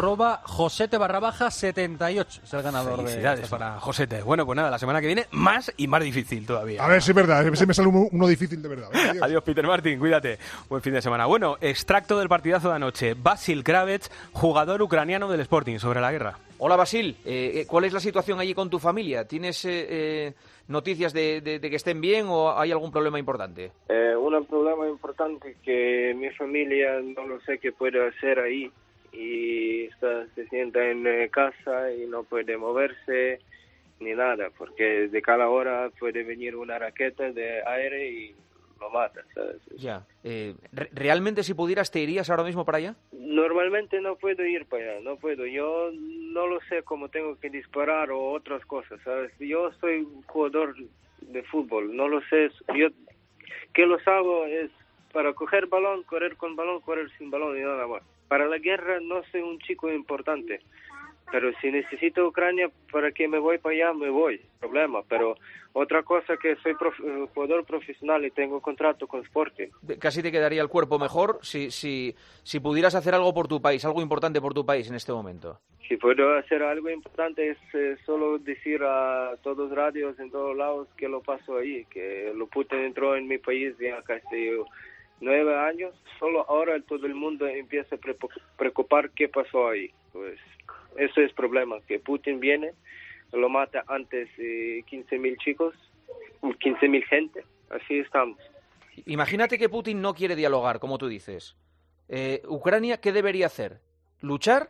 @Josete_78 es el ganador. Felicidades para Josete. Bueno, pues nada, la semana que viene más y más difícil todavía. A ver si es verdad, a ver si me sale uno difícil de verdad. Adiós, Peter Martin, cuídate. Buen fin de semana. Bueno, extracto del partidazo de anoche. Vasil Kravets, jugador ucraniano del Sporting, sobre la guerra. Hola, Vasil. ¿Cuál es la situación allí con tu familia? ¿Tienes noticias de que estén bien o hay algún problema importante? Un problema importante que mi familia no lo sé qué puede hacer ahí y se sienta en casa y no puede moverse ni nada, porque de cada hora puede venir una raqueta de aire y lo mata, ¿sabes? Ya. ¿Realmente si pudieras te irías ahora mismo para allá? Normalmente no puedo ir para allá, no puedo. Yo no lo sé cómo tengo que disparar o otras cosas, ¿sabes? Yo soy un jugador de fútbol, no lo sé. Yo que lo hago es para coger balón, correr con balón, correr sin balón y nada más. Para la guerra no soy un chico importante, pero si necesito Ucrania, ¿para qué me voy para allá? Me voy, problema. Pero otra cosa que soy jugador profesional y tengo contrato con Sporting. Casi te quedaría el cuerpo mejor si pudieras hacer algo por tu país, algo importante por tu país en este momento. Si puedo hacer algo importante es solo decir a todos los radios en todos lados que lo pasó ahí, que lo Putin entró en mi país ya casi 9 años. Solo ahora todo el mundo empieza a preocupar qué pasó ahí. Pues eso es problema, que Putin viene, lo mata antes 15.000 chicos, 15.000 gente, así estamos. Imagínate que Putin no quiere dialogar, como tú dices. ¿Ucrania qué debería hacer? ¿Luchar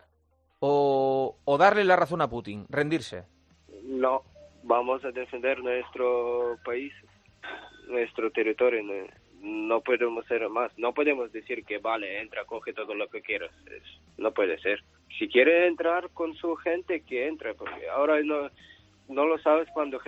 o darle la razón a Putin? ¿Rendirse? No, vamos a defender nuestro país, nuestro territorio. No podemos hacer más. No podemos decir que vale, entra, coge todo lo que quieras. No puede ser. Si quiere entrar con su gente, que entre, porque ahora no lo sabes cuánta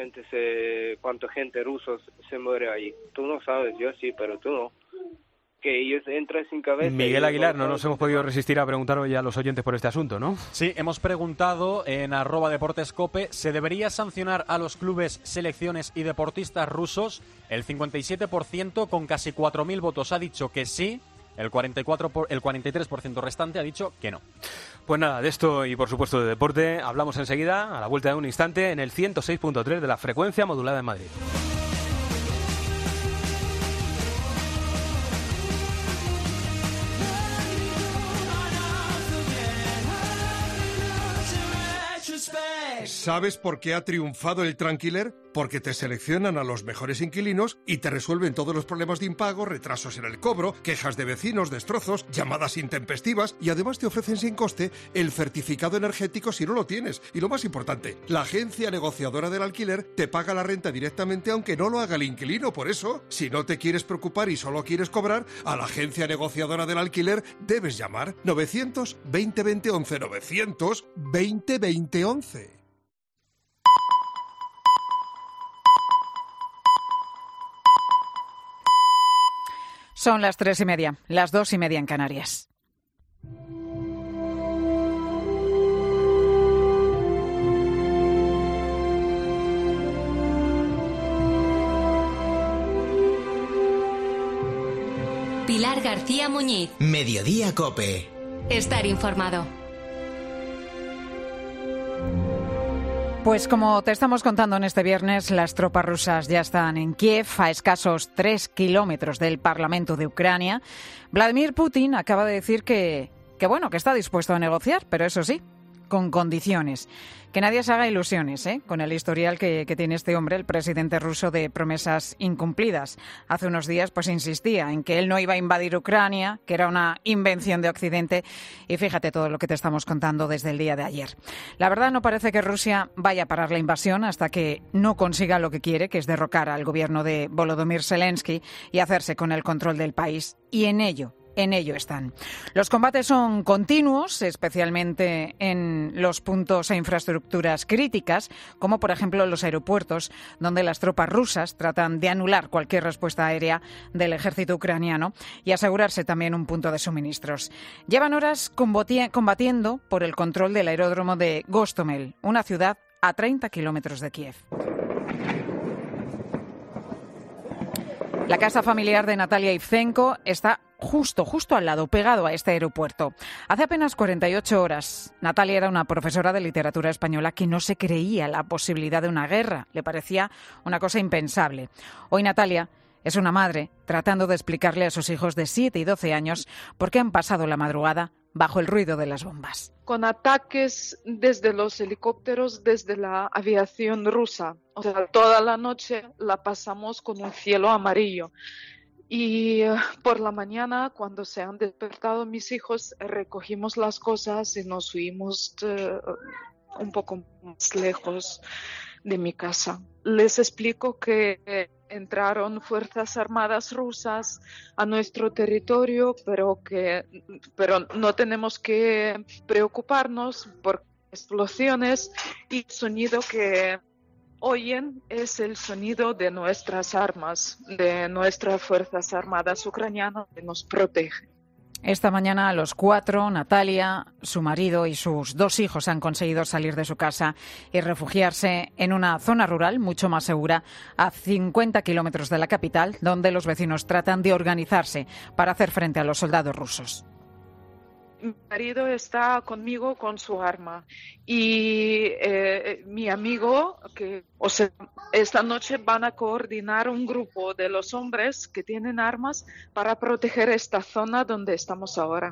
gente rusos se muere ahí. Tú no sabes, yo sí, pero tú no. Que ellos entran sin cabeza. Miguel Aguilar, no nos hemos podido resistir a preguntar hoy a los oyentes por este asunto, ¿no? Sí, hemos preguntado en @deportescope, ¿se debería sancionar a los clubes, selecciones y deportistas rusos? El 57% con casi 4.000 votos ha dicho que sí, el 43% restante ha dicho que no. Pues nada, de esto y por supuesto de deporte hablamos enseguida, a la vuelta de un instante, en el 106.3 de la frecuencia modulada en Madrid. ¿Sabes por qué ha triunfado el Tranquiler? Porque te seleccionan a los mejores inquilinos y te resuelven todos los problemas de impago, retrasos en el cobro, quejas de vecinos, destrozos, llamadas intempestivas y además te ofrecen sin coste el certificado energético si no lo tienes. Y lo más importante, la agencia negociadora del alquiler te paga la renta directamente aunque no lo haga el inquilino. Por eso, si no te quieres preocupar y solo quieres cobrar, a la agencia negociadora del alquiler debes llamar 920 20 11 920 20 11. Son las 3:30, las 2:30 en Canarias. Pilar García Muñiz. Mediodía COPE. Estar informado. Pues como te estamos contando en este viernes, las tropas rusas ya están en Kiev, a escasos 3 kilómetros del Parlamento de Ucrania. Vladimir Putin acaba de decir que está dispuesto a negociar, pero eso sí, con condiciones. Que nadie se haga ilusiones, con el historial que tiene este hombre, el presidente ruso, de promesas incumplidas. Hace unos días pues insistía en que él no iba a invadir Ucrania, que era una invención de Occidente, y fíjate todo lo que te estamos contando desde el día de ayer. La verdad, no parece que Rusia vaya a parar la invasión hasta que no consiga lo que quiere, que es derrocar al gobierno de Volodymyr Zelensky y hacerse con el control del país. Y en ello están. Los combates son continuos, especialmente en los puntos e infraestructuras críticas, como por ejemplo los aeropuertos, donde las tropas rusas tratan de anular cualquier respuesta aérea del ejército ucraniano y asegurarse también un punto de suministros. Llevan horas combatiendo por el control del aeródromo de Gostomel, una ciudad a 30 kilómetros de Kiev. La casa familiar de Natalia Ivchenko está justo al lado, pegado a este aeropuerto. Hace apenas 48 horas, Natalia era una profesora de literatura española que no se creía la posibilidad de una guerra. Le parecía una cosa impensable. Hoy Natalia es una madre tratando de explicarle a sus hijos de 7 y 12 años por qué han pasado la madrugada bajo el ruido de las bombas. Con ataques desde los helicópteros, desde la aviación rusa. O sea, toda la noche la pasamos con un cielo amarillo. Y por la mañana, cuando se han despertado mis hijos, recogimos las cosas y nos fuimos un poco más lejos de mi casa. Les explico que entraron fuerzas armadas rusas a nuestro territorio, pero no tenemos que preocuparnos por explosiones, y el sonido que oyen es el sonido de nuestras armas, de nuestras fuerzas armadas ucranianas que nos protegen. Esta mañana a los 4, Natalia, su marido y sus 2 hijos han conseguido salir de su casa y refugiarse en una zona rural mucho más segura, a 50 kilómetros de la capital, donde los vecinos tratan de organizarse para hacer frente a los soldados rusos. Mi marido está conmigo con su arma y mi amigo, esta noche van a coordinar un grupo de los hombres que tienen armas para proteger esta zona donde estamos ahora.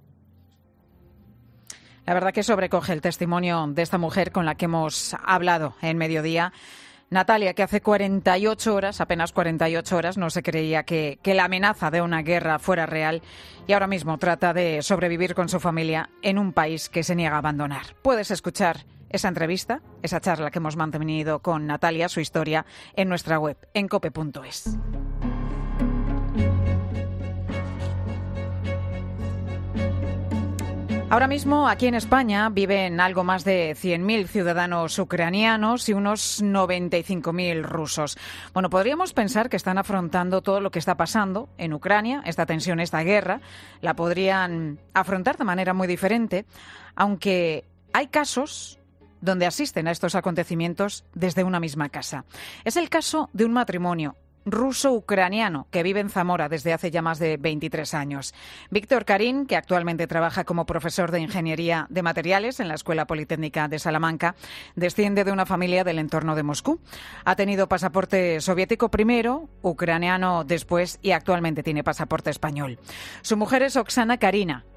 La verdad que sobrecoge el testimonio de esta mujer con la que hemos hablado en Mediodía. Natalia, que hace 48 horas, apenas 48 horas, no se creía que la amenaza de una guerra fuera real y ahora mismo trata de sobrevivir con su familia en un país que se niega a abandonar. Puedes escuchar esa entrevista, esa charla que hemos mantenido con Natalia, su historia, en nuestra web, en cope.es. Ahora mismo, aquí en España, viven algo más de 100.000 ciudadanos ucranianos y unos 95.000 rusos. Bueno, podríamos pensar que están afrontando todo lo que está pasando en Ucrania, esta tensión, esta guerra, la podrían afrontar de manera muy diferente, aunque hay casos donde asisten a estos acontecimientos desde una misma casa. Es el caso de un matrimonio ruso-ucraniano que vive en Zamora desde hace ya más de 23 años. Víctor Karin, que actualmente trabaja como profesor de Ingeniería de Materiales en la Escuela Politécnica de Salamanca, desciende de una familia del entorno de Moscú. Ha tenido pasaporte soviético primero, ucraniano después y actualmente tiene pasaporte español. Su mujer es Oksana Karina.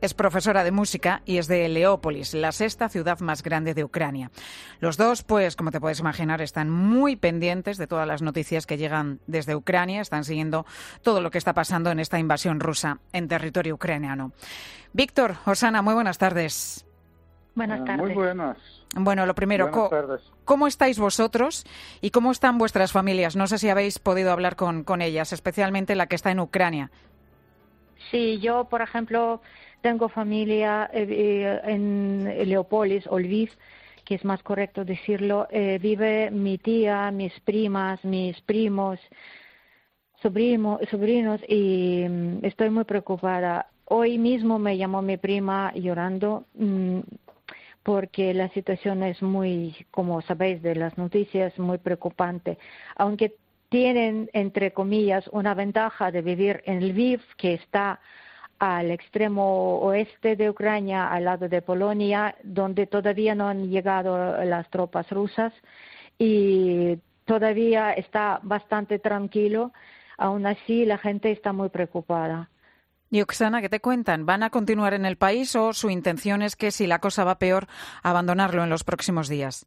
es profesora de música y es de Leópolis, la sexta ciudad más grande de Ucrania. Los dos, pues, como te puedes imaginar, están muy pendientes de todas las noticias que llegan desde Ucrania, están siguiendo todo lo que está pasando en esta invasión rusa en territorio ucraniano. Víctor, Osana, muy buenas tardes. Buenas tardes. Muy buenas. Bueno, lo primero, ¿cómo estáis vosotros y cómo están vuestras familias? No sé si habéis podido hablar con ellas, especialmente la que está en Ucrania. Sí, yo, por ejemplo, tengo familia en Leópolis o Lviv, que es más correcto decirlo. Vive mi tía, mis primas, mis primos, sobrinos, y estoy muy preocupada. Hoy mismo me llamó mi prima llorando porque la situación es muy, como sabéis de las noticias, muy preocupante. Aunque tienen, entre comillas, una ventaja de vivir en Lviv, que está al extremo oeste de Ucrania, al lado de Polonia, donde todavía no han llegado las tropas rusas y todavía está bastante tranquilo. Aún así, la gente está muy preocupada. Y Oksana, ¿qué te cuentan? ¿Van a continuar en el país o su intención es que, si la cosa va peor, abandonarlo en los próximos días?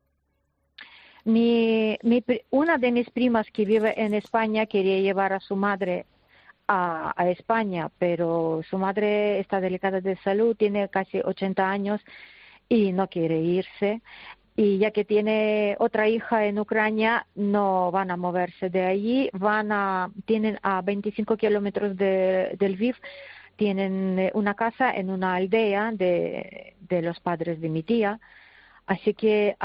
Una de mis primas que vive en España quería llevar a su madre a España, pero su madre está delicada de salud, tiene casi 80 años y no quiere irse. Y ya que tiene otra hija en Ucrania, no van a moverse de allí. Tienen a 25 kilómetros de Lviv, tienen una casa en una aldea de los padres de mi tía. Así que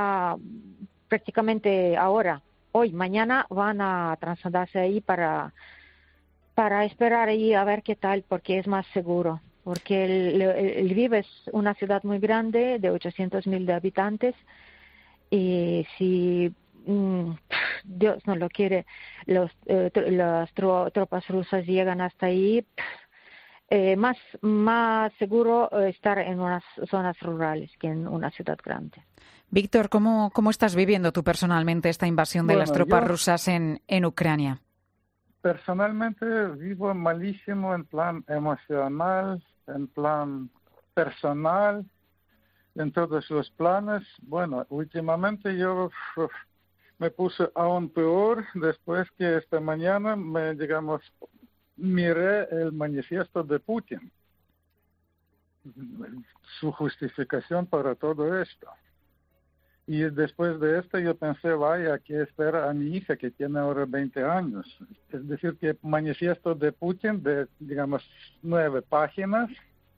hoy, mañana, van a trasladarse ahí para esperar ahí a ver qué tal, porque es más seguro. Porque el Lviv es una ciudad muy grande, de 800.000 habitantes, y si Dios no lo quiere, las tropas rusas llegan hasta ahí, más seguro estar en unas zonas rurales que en una ciudad grande. Víctor, ¿cómo estás viviendo tú personalmente esta invasión de las tropas rusas en Ucrania? Personalmente vivo malísimo en plan emocional, en plan personal, en todos los planes. Bueno, últimamente yo me puse aún peor después que esta mañana miré el manifiesto de Putin, su justificación para todo esto. Y después de esto yo pensé, vaya, ¿qué espera a mi hija que tiene ahora 20 años? Es decir, que manifiesto de Putin de, 9 páginas,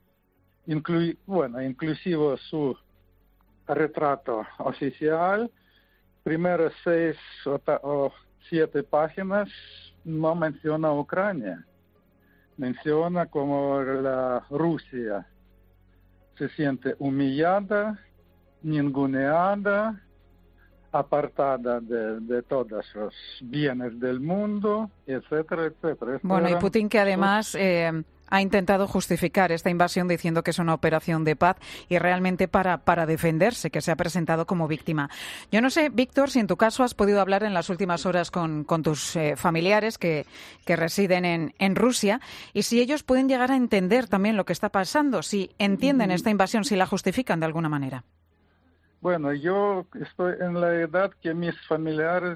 inclusive su retrato oficial, primeras 6 o 7 páginas no menciona a Ucrania, menciona como la Rusia se siente humillada, ninguneada, apartada de todos los bienes del mundo, etcétera, etcétera. Bueno, y Putin, que además ha intentado justificar esta invasión diciendo que es una operación de paz y realmente para defenderse, que se ha presentado como víctima. Yo no sé, Víctor, si en tu caso has podido hablar en las últimas horas con tus familiares que residen en Rusia, y si ellos pueden llegar a entender también lo que está pasando, si entienden esta invasión, si la justifican de alguna manera. Bueno, yo estoy en la edad que mis familiares,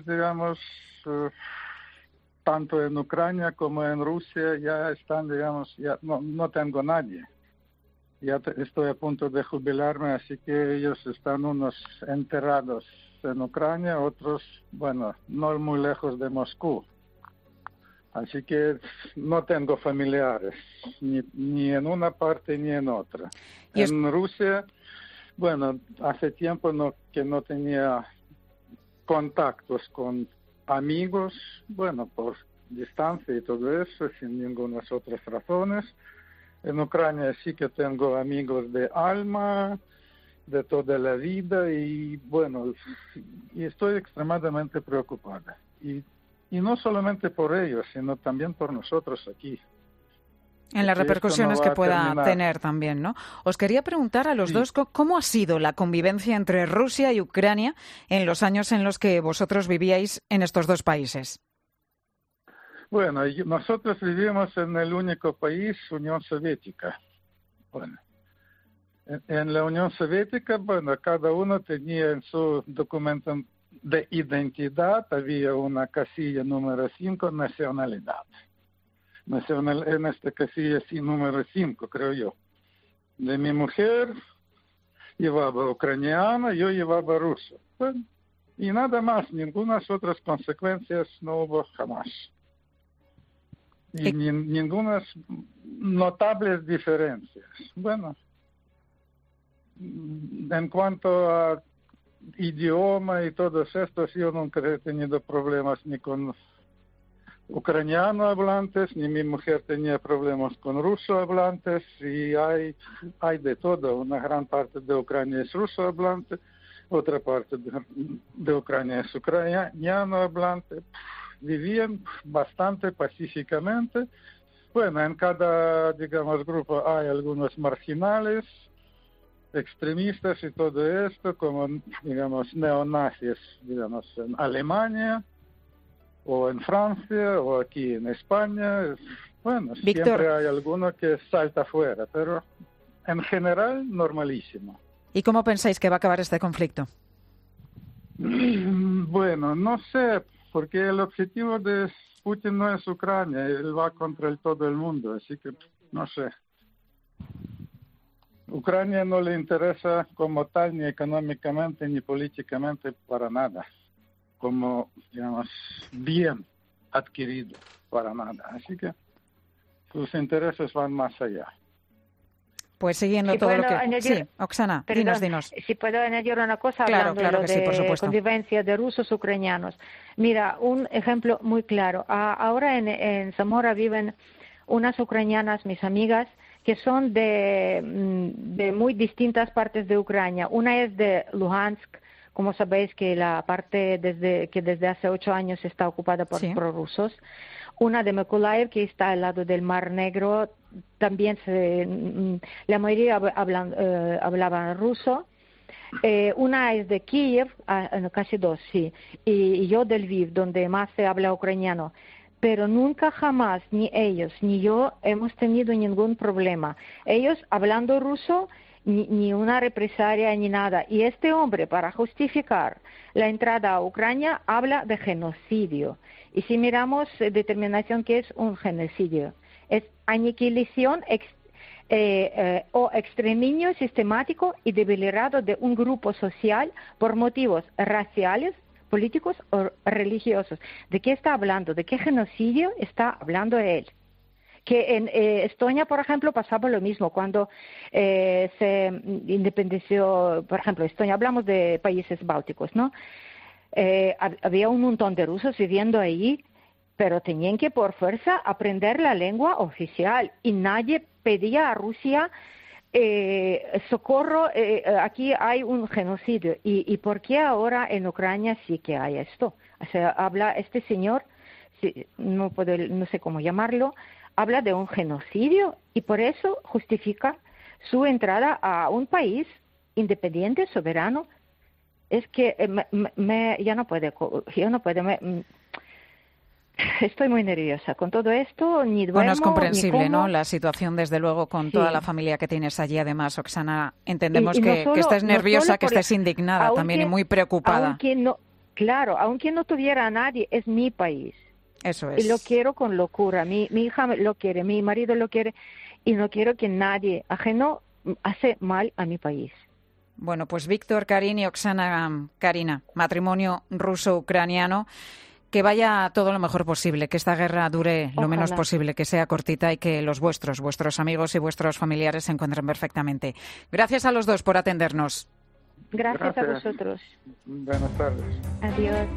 tanto en Ucrania como en Rusia, ya están, ya no tengo nadie. Ya estoy a punto de jubilarme, así que ellos están unos enterrados en Ucrania, otros, no muy lejos de Moscú. Así que no tengo familiares, ni en una parte ni en otra. En Rusia... hace tiempo que no tenía contactos con amigos, por distancia y todo eso, sin ninguna otras razones. En Ucrania sí que tengo amigos de alma, de toda la vida, y estoy extremadamente preocupada. Y no solamente por ellos, sino también por nosotros aquí. En las repercusiones que pueda tener también, ¿no? Os quería preguntar a los dos, ¿cómo ha sido la convivencia entre Rusia y Ucrania en los años en los que vosotros vivíais en estos dos países? Bueno, nosotros vivimos en el único país, Unión Soviética. Bueno, en la Unión Soviética, bueno, cada uno tenía en su documento de identidad, había una casilla número 5, nacionalidad. En esta casilla sí, número 5, creo yo. De mi mujer llevaba ucraniano, yo llevaba ruso. Bueno, y nada más, ninguna otras consecuencias no hubo jamás. Y ninguna notables diferencias. Bueno, en cuanto a idioma y todos estos, yo nunca he tenido problemas ni con ucraniano hablantes, ni mi mujer tenía problemas con ruso hablantes, y hay de todo. Una gran parte de Ucrania es ruso hablante, otra parte de Ucrania es ucraniano hablante. Vivían bastante pacíficamente. Bueno, en cada, digamos, grupo hay algunos marginales, extremistas y todo esto, como, digamos, neonazis, digamos, en Alemania, o en Francia, o aquí en España. Bueno, Víctor, siempre hay alguno que salta afuera, pero en general normalísimo. ¿Y cómo pensáis que va a acabar este conflicto? Bueno, no sé, porque el objetivo de Putin no es Ucrania, él va contra todo el mundo, así que no sé. Ucrania no le interesa como tal, ni económicamente, ni políticamente, para nada, como, digamos, bien adquirido, para nada. Así que sus intereses van más allá. Pues siguiendo si todo lo que... añadir, sí, Oksana, dinos. Si puedo añadir una cosa, claro, hablando claro que sí, por de supuesto. convivencia de rusos ucranianos. Mira, un ejemplo muy claro. Ahora en Zamora viven unas ucranianas, mis amigas, que son de muy distintas partes de Ucrania. Una es de Luhansk, como sabéis que la parte que desde hace 8 años está ocupada por prorrusos. Una de Mykolaiv, que está al lado del Mar Negro, también la mayoría hablaban ruso. Una es de Kiev, casi 2, sí, y yo del Lviv, donde más se habla ucraniano. Pero nunca jamás, ni ellos ni yo, hemos tenido ningún problema. Ellos hablando ruso, ni una represalia ni nada. Y este hombre, para justificar la entrada a Ucrania, habla de genocidio. Y si miramos determinación, ¿qué es un genocidio? Es aniquilación o exterminio sistemático y deliberado de un grupo social por motivos raciales, políticos o religiosos. ¿De qué está hablando? ¿De qué genocidio está hablando él? Que en Estonia, por ejemplo, pasaba lo mismo. Cuando se independició, por ejemplo, Estonia, hablamos de países bálticos, ¿no? Había un montón de rusos viviendo ahí, pero tenían que por fuerza aprender la lengua oficial y nadie pedía a Rusia socorro. Aquí hay un genocidio. ¿Y por qué ahora en Ucrania sí que hay esto? O sea, habla este señor, no sé cómo llamarlo, habla de un genocidio y por eso justifica su entrada a un país independiente, soberano. Es que ya no puedo, estoy muy nerviosa con todo esto, ni duermo. Bueno, es comprensible, ¿no? La situación, desde luego, con toda la familia que tienes allí. Además, Oksana, entendemos que estés nerviosa, que estés indignada también y muy preocupada. Aunque no tuviera a nadie, es mi país. Eso es. Y lo quiero con locura. Mi hija lo quiere, mi marido lo quiere, y no quiero que nadie ajeno hace mal a mi país. Bueno, pues Víctor Karin y Oksana Karina, matrimonio ruso-ucraniano, que vaya todo lo mejor posible, que esta guerra dure lo menos posible, que sea cortita y que los vuestros amigos y vuestros familiares se encuentren perfectamente. Gracias a los dos por atendernos. Gracias a vosotros. Buenas tardes. Adiós.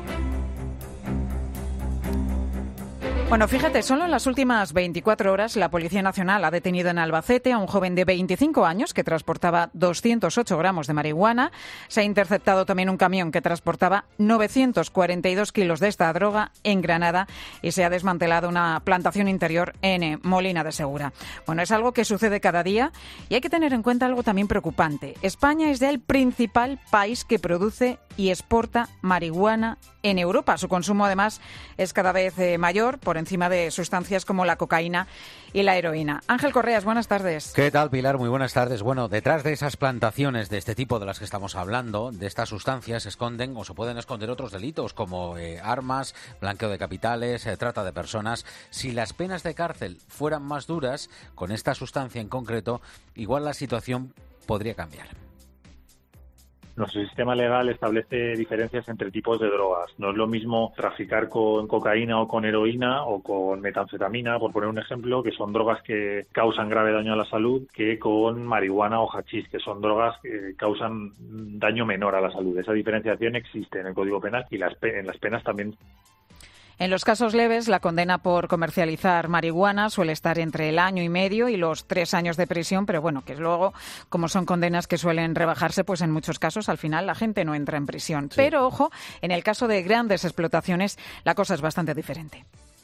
Bueno, fíjate, solo en las últimas 24 horas la Policía Nacional ha detenido en Albacete a un joven de 25 años que transportaba 208 gramos de marihuana. Se ha interceptado también un camión que transportaba 942 kilos de esta droga en Granada y se ha desmantelado una plantación interior en Molina de Segura. Bueno, es algo que sucede cada día y hay que tener en cuenta algo también preocupante. España es ya el principal país que produce y exporta marihuana en Europa. Su consumo, además, es cada vez mayor por por encima de sustancias como la cocaína y la heroína. Ángel Correas, buenas tardes. ¿Qué tal, Pilar? Muy buenas tardes. Bueno, detrás de esas plantaciones de este tipo de las que estamos hablando, de estas sustancias, se esconden o se pueden esconder otros delitos como armas, blanqueo de capitales, trata de personas. Si las penas de cárcel fueran más duras, con esta sustancia en concreto, igual la situación podría cambiar. Nuestro sistema legal establece diferencias entre tipos de drogas. No es lo mismo traficar con cocaína o con heroína o con metanfetamina, por poner un ejemplo, que son drogas que causan grave daño a la salud, que con marihuana o hachís, que son drogas que causan daño menor a la salud. Esa diferenciación existe en el Código Penal y en las penas también. En los casos leves, la condena por comercializar marihuana suele estar entre el 1 año y medio y los 3 años de prisión, pero bueno, que luego, como son condenas que suelen rebajarse, pues en muchos casos al final la gente no entra en prisión. Sí. Pero ojo, en el caso de grandes explotaciones la cosa es bastante diferente.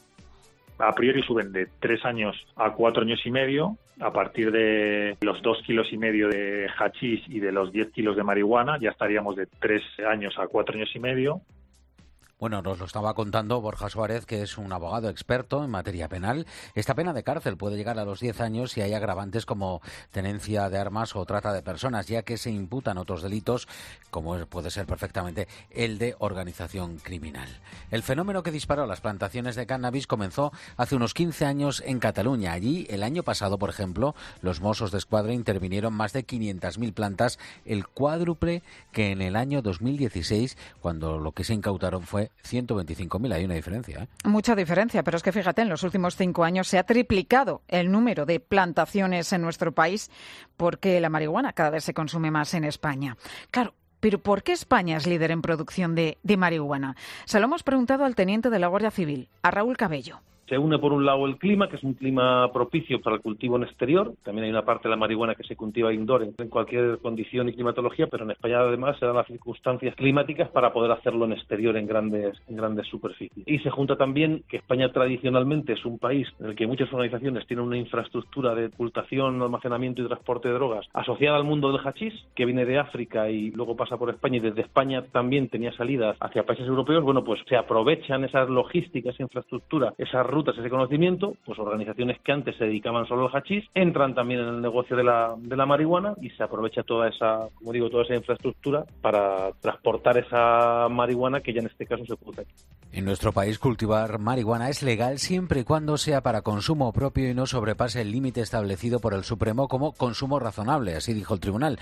A priori suben de 3 años a 4 años y medio. A partir de los 2,5 kilos de hachís y de los 10 kilos de marihuana ya estaríamos de 3 años a 4 años y medio. Bueno, nos lo estaba contando Borja Suárez, que es un abogado experto en materia penal. Esta pena de cárcel puede llegar a los 10 años si hay agravantes como tenencia de armas o trata de personas, ya que se imputan otros delitos, como puede ser perfectamente el de organización criminal. El fenómeno que disparó las plantaciones de cannabis comenzó hace unos 15 años en Cataluña. Allí, el año pasado, por ejemplo, los Mossos d'Esquadra intervinieron más de 500.000 plantas, el cuádruple que en el año 2016, cuando lo que se incautaron fue 125.000, hay una diferencia, ¿eh? Mucha diferencia, pero es que fíjate, en los últimos 5 años se ha triplicado el número de plantaciones en nuestro país porque la marihuana cada vez se consume más en España. Claro, pero ¿por qué España es líder en producción de marihuana? Se lo hemos preguntado al teniente de la Guardia Civil, a Raúl Cabello. Se une por un lado el clima, que es un clima propicio para el cultivo en exterior. También hay una parte de la marihuana que se cultiva indoor en cualquier condición y climatología, pero en España además se dan las circunstancias climáticas para poder hacerlo en exterior en grandes superficies. Y se junta también que España tradicionalmente es un país en el que muchas organizaciones tienen una infraestructura de ocultación, almacenamiento y transporte de drogas asociada al mundo del hachís, que viene de África y luego pasa por España, y desde España también tenía salidas hacia países europeos. Bueno, pues se aprovechan esas logísticas, esa infraestructura, esas rutas, ese conocimiento, pues organizaciones que antes se dedicaban solo al hachís entran también en el negocio de la marihuana y se aprovecha toda esa infraestructura para transportar esa marihuana que ya en este caso se produce aquí. En nuestro país cultivar marihuana es legal siempre y cuando sea para consumo propio y no sobrepase el límite establecido por el Supremo como consumo razonable, así dijo el tribunal.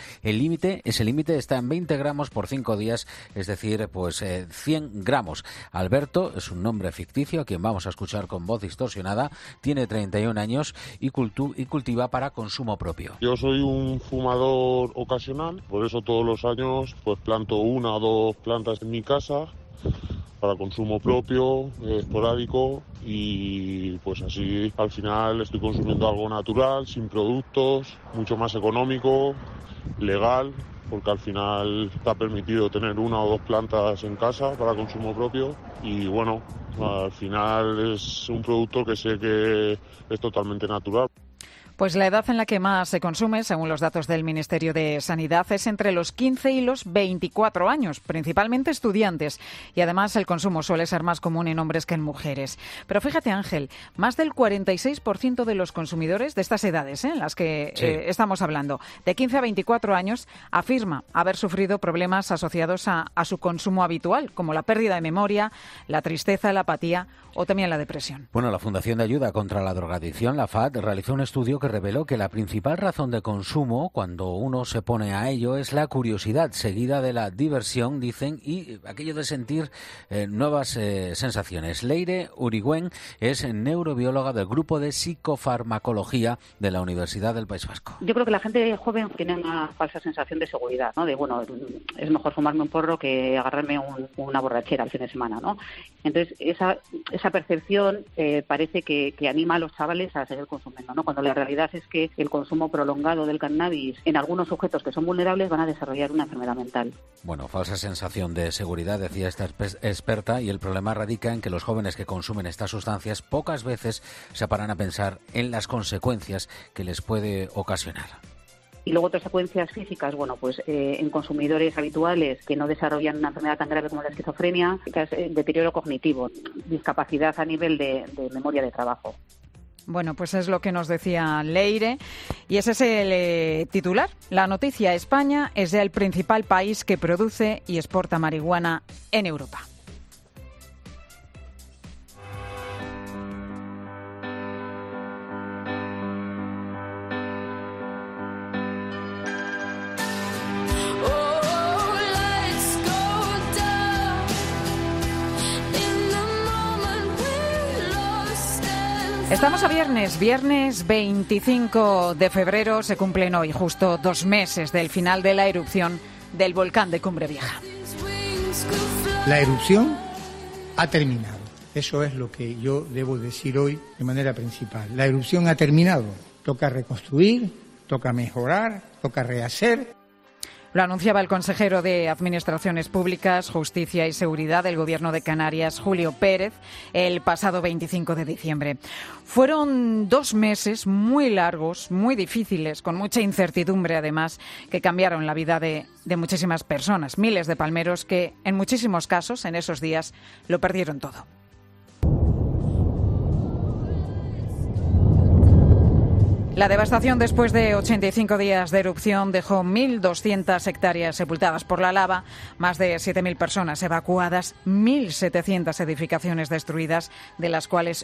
Ese límite está en 20 gramos por 5 días, es decir, 100 gramos. Alberto es un nombre ficticio a quien vamos a escuchar con voz distorsionada, tiene 31 años y cultiva para consumo propio. Yo soy un fumador ocasional, por eso todos los años planto 1 o 2 plantas en mi casa para consumo propio, esporádico, y pues así al final estoy consumiendo algo natural, sin productos, mucho más económico, legal, porque al final está permitido tener 1 o 2 plantas en casa para consumo propio y bueno, al final es un producto que sé que es totalmente natural. Pues la edad en la que más se consume, según los datos del Ministerio de Sanidad, es entre los 15 y los 24 años, principalmente estudiantes. Y además el consumo suele ser más común en hombres que en mujeres. Pero fíjate, Ángel, más del 46% de los consumidores de estas edades, en las que estamos hablando, de 15 a 24 años, afirma haber sufrido problemas asociados a su consumo habitual, como la pérdida de memoria, la tristeza, la apatía o también la depresión. Bueno, la Fundación de Ayuda contra la Drogadicción, la FAD, realizó un estudio que reveló que la principal razón de consumo cuando uno se pone a ello es la curiosidad, seguida de la diversión, dicen, y aquello de sentir nuevas sensaciones. Leire Urigüen es neurobióloga del Grupo de Psicofarmacología de la Universidad del País Vasco. Yo creo que la gente joven tiene una falsa sensación de seguridad, ¿no? De, bueno, es mejor fumarme un porro que agarrarme una borrachera al fin de semana, ¿no? Entonces, esa percepción parece que anima a los chavales a seguir consumiendo, ¿no? Cuando la realidad es que el consumo prolongado del cannabis en algunos sujetos que son vulnerables van a desarrollar una enfermedad mental. Bueno, falsa sensación de seguridad, decía esta experta, y el problema radica en que los jóvenes que consumen estas sustancias pocas veces se paran a pensar en las consecuencias que les puede ocasionar. Y luego otras secuencias físicas, bueno, pues en consumidores habituales que no desarrollan una enfermedad tan grave como la esquizofrenia, que es deterioro cognitivo, discapacidad a nivel de memoria de trabajo. Bueno, pues es lo que nos decía Leire. Y ese es el titular. La noticia: España es ya el principal país que produce y exporta marihuana en Europa. Estamos a viernes 25 de febrero, se cumplen hoy justo 2 meses del final de la erupción del volcán de Cumbre Vieja. La erupción ha terminado, eso es lo que yo debo decir hoy de manera principal. La erupción ha terminado, toca reconstruir, toca mejorar, toca rehacer. Lo anunciaba el consejero de Administraciones Públicas, Justicia y Seguridad del Gobierno de Canarias, Julio Pérez, el pasado 25 de diciembre. Fueron 2 meses muy largos, muy difíciles, con mucha incertidumbre además, que cambiaron la vida de muchísimas personas, miles de palmeros que en muchísimos casos en esos días lo perdieron todo. La devastación después de 85 días de erupción dejó 1.200 hectáreas sepultadas por la lava, más de 7.000 personas evacuadas, 1.700 edificaciones destruidas, de las cuales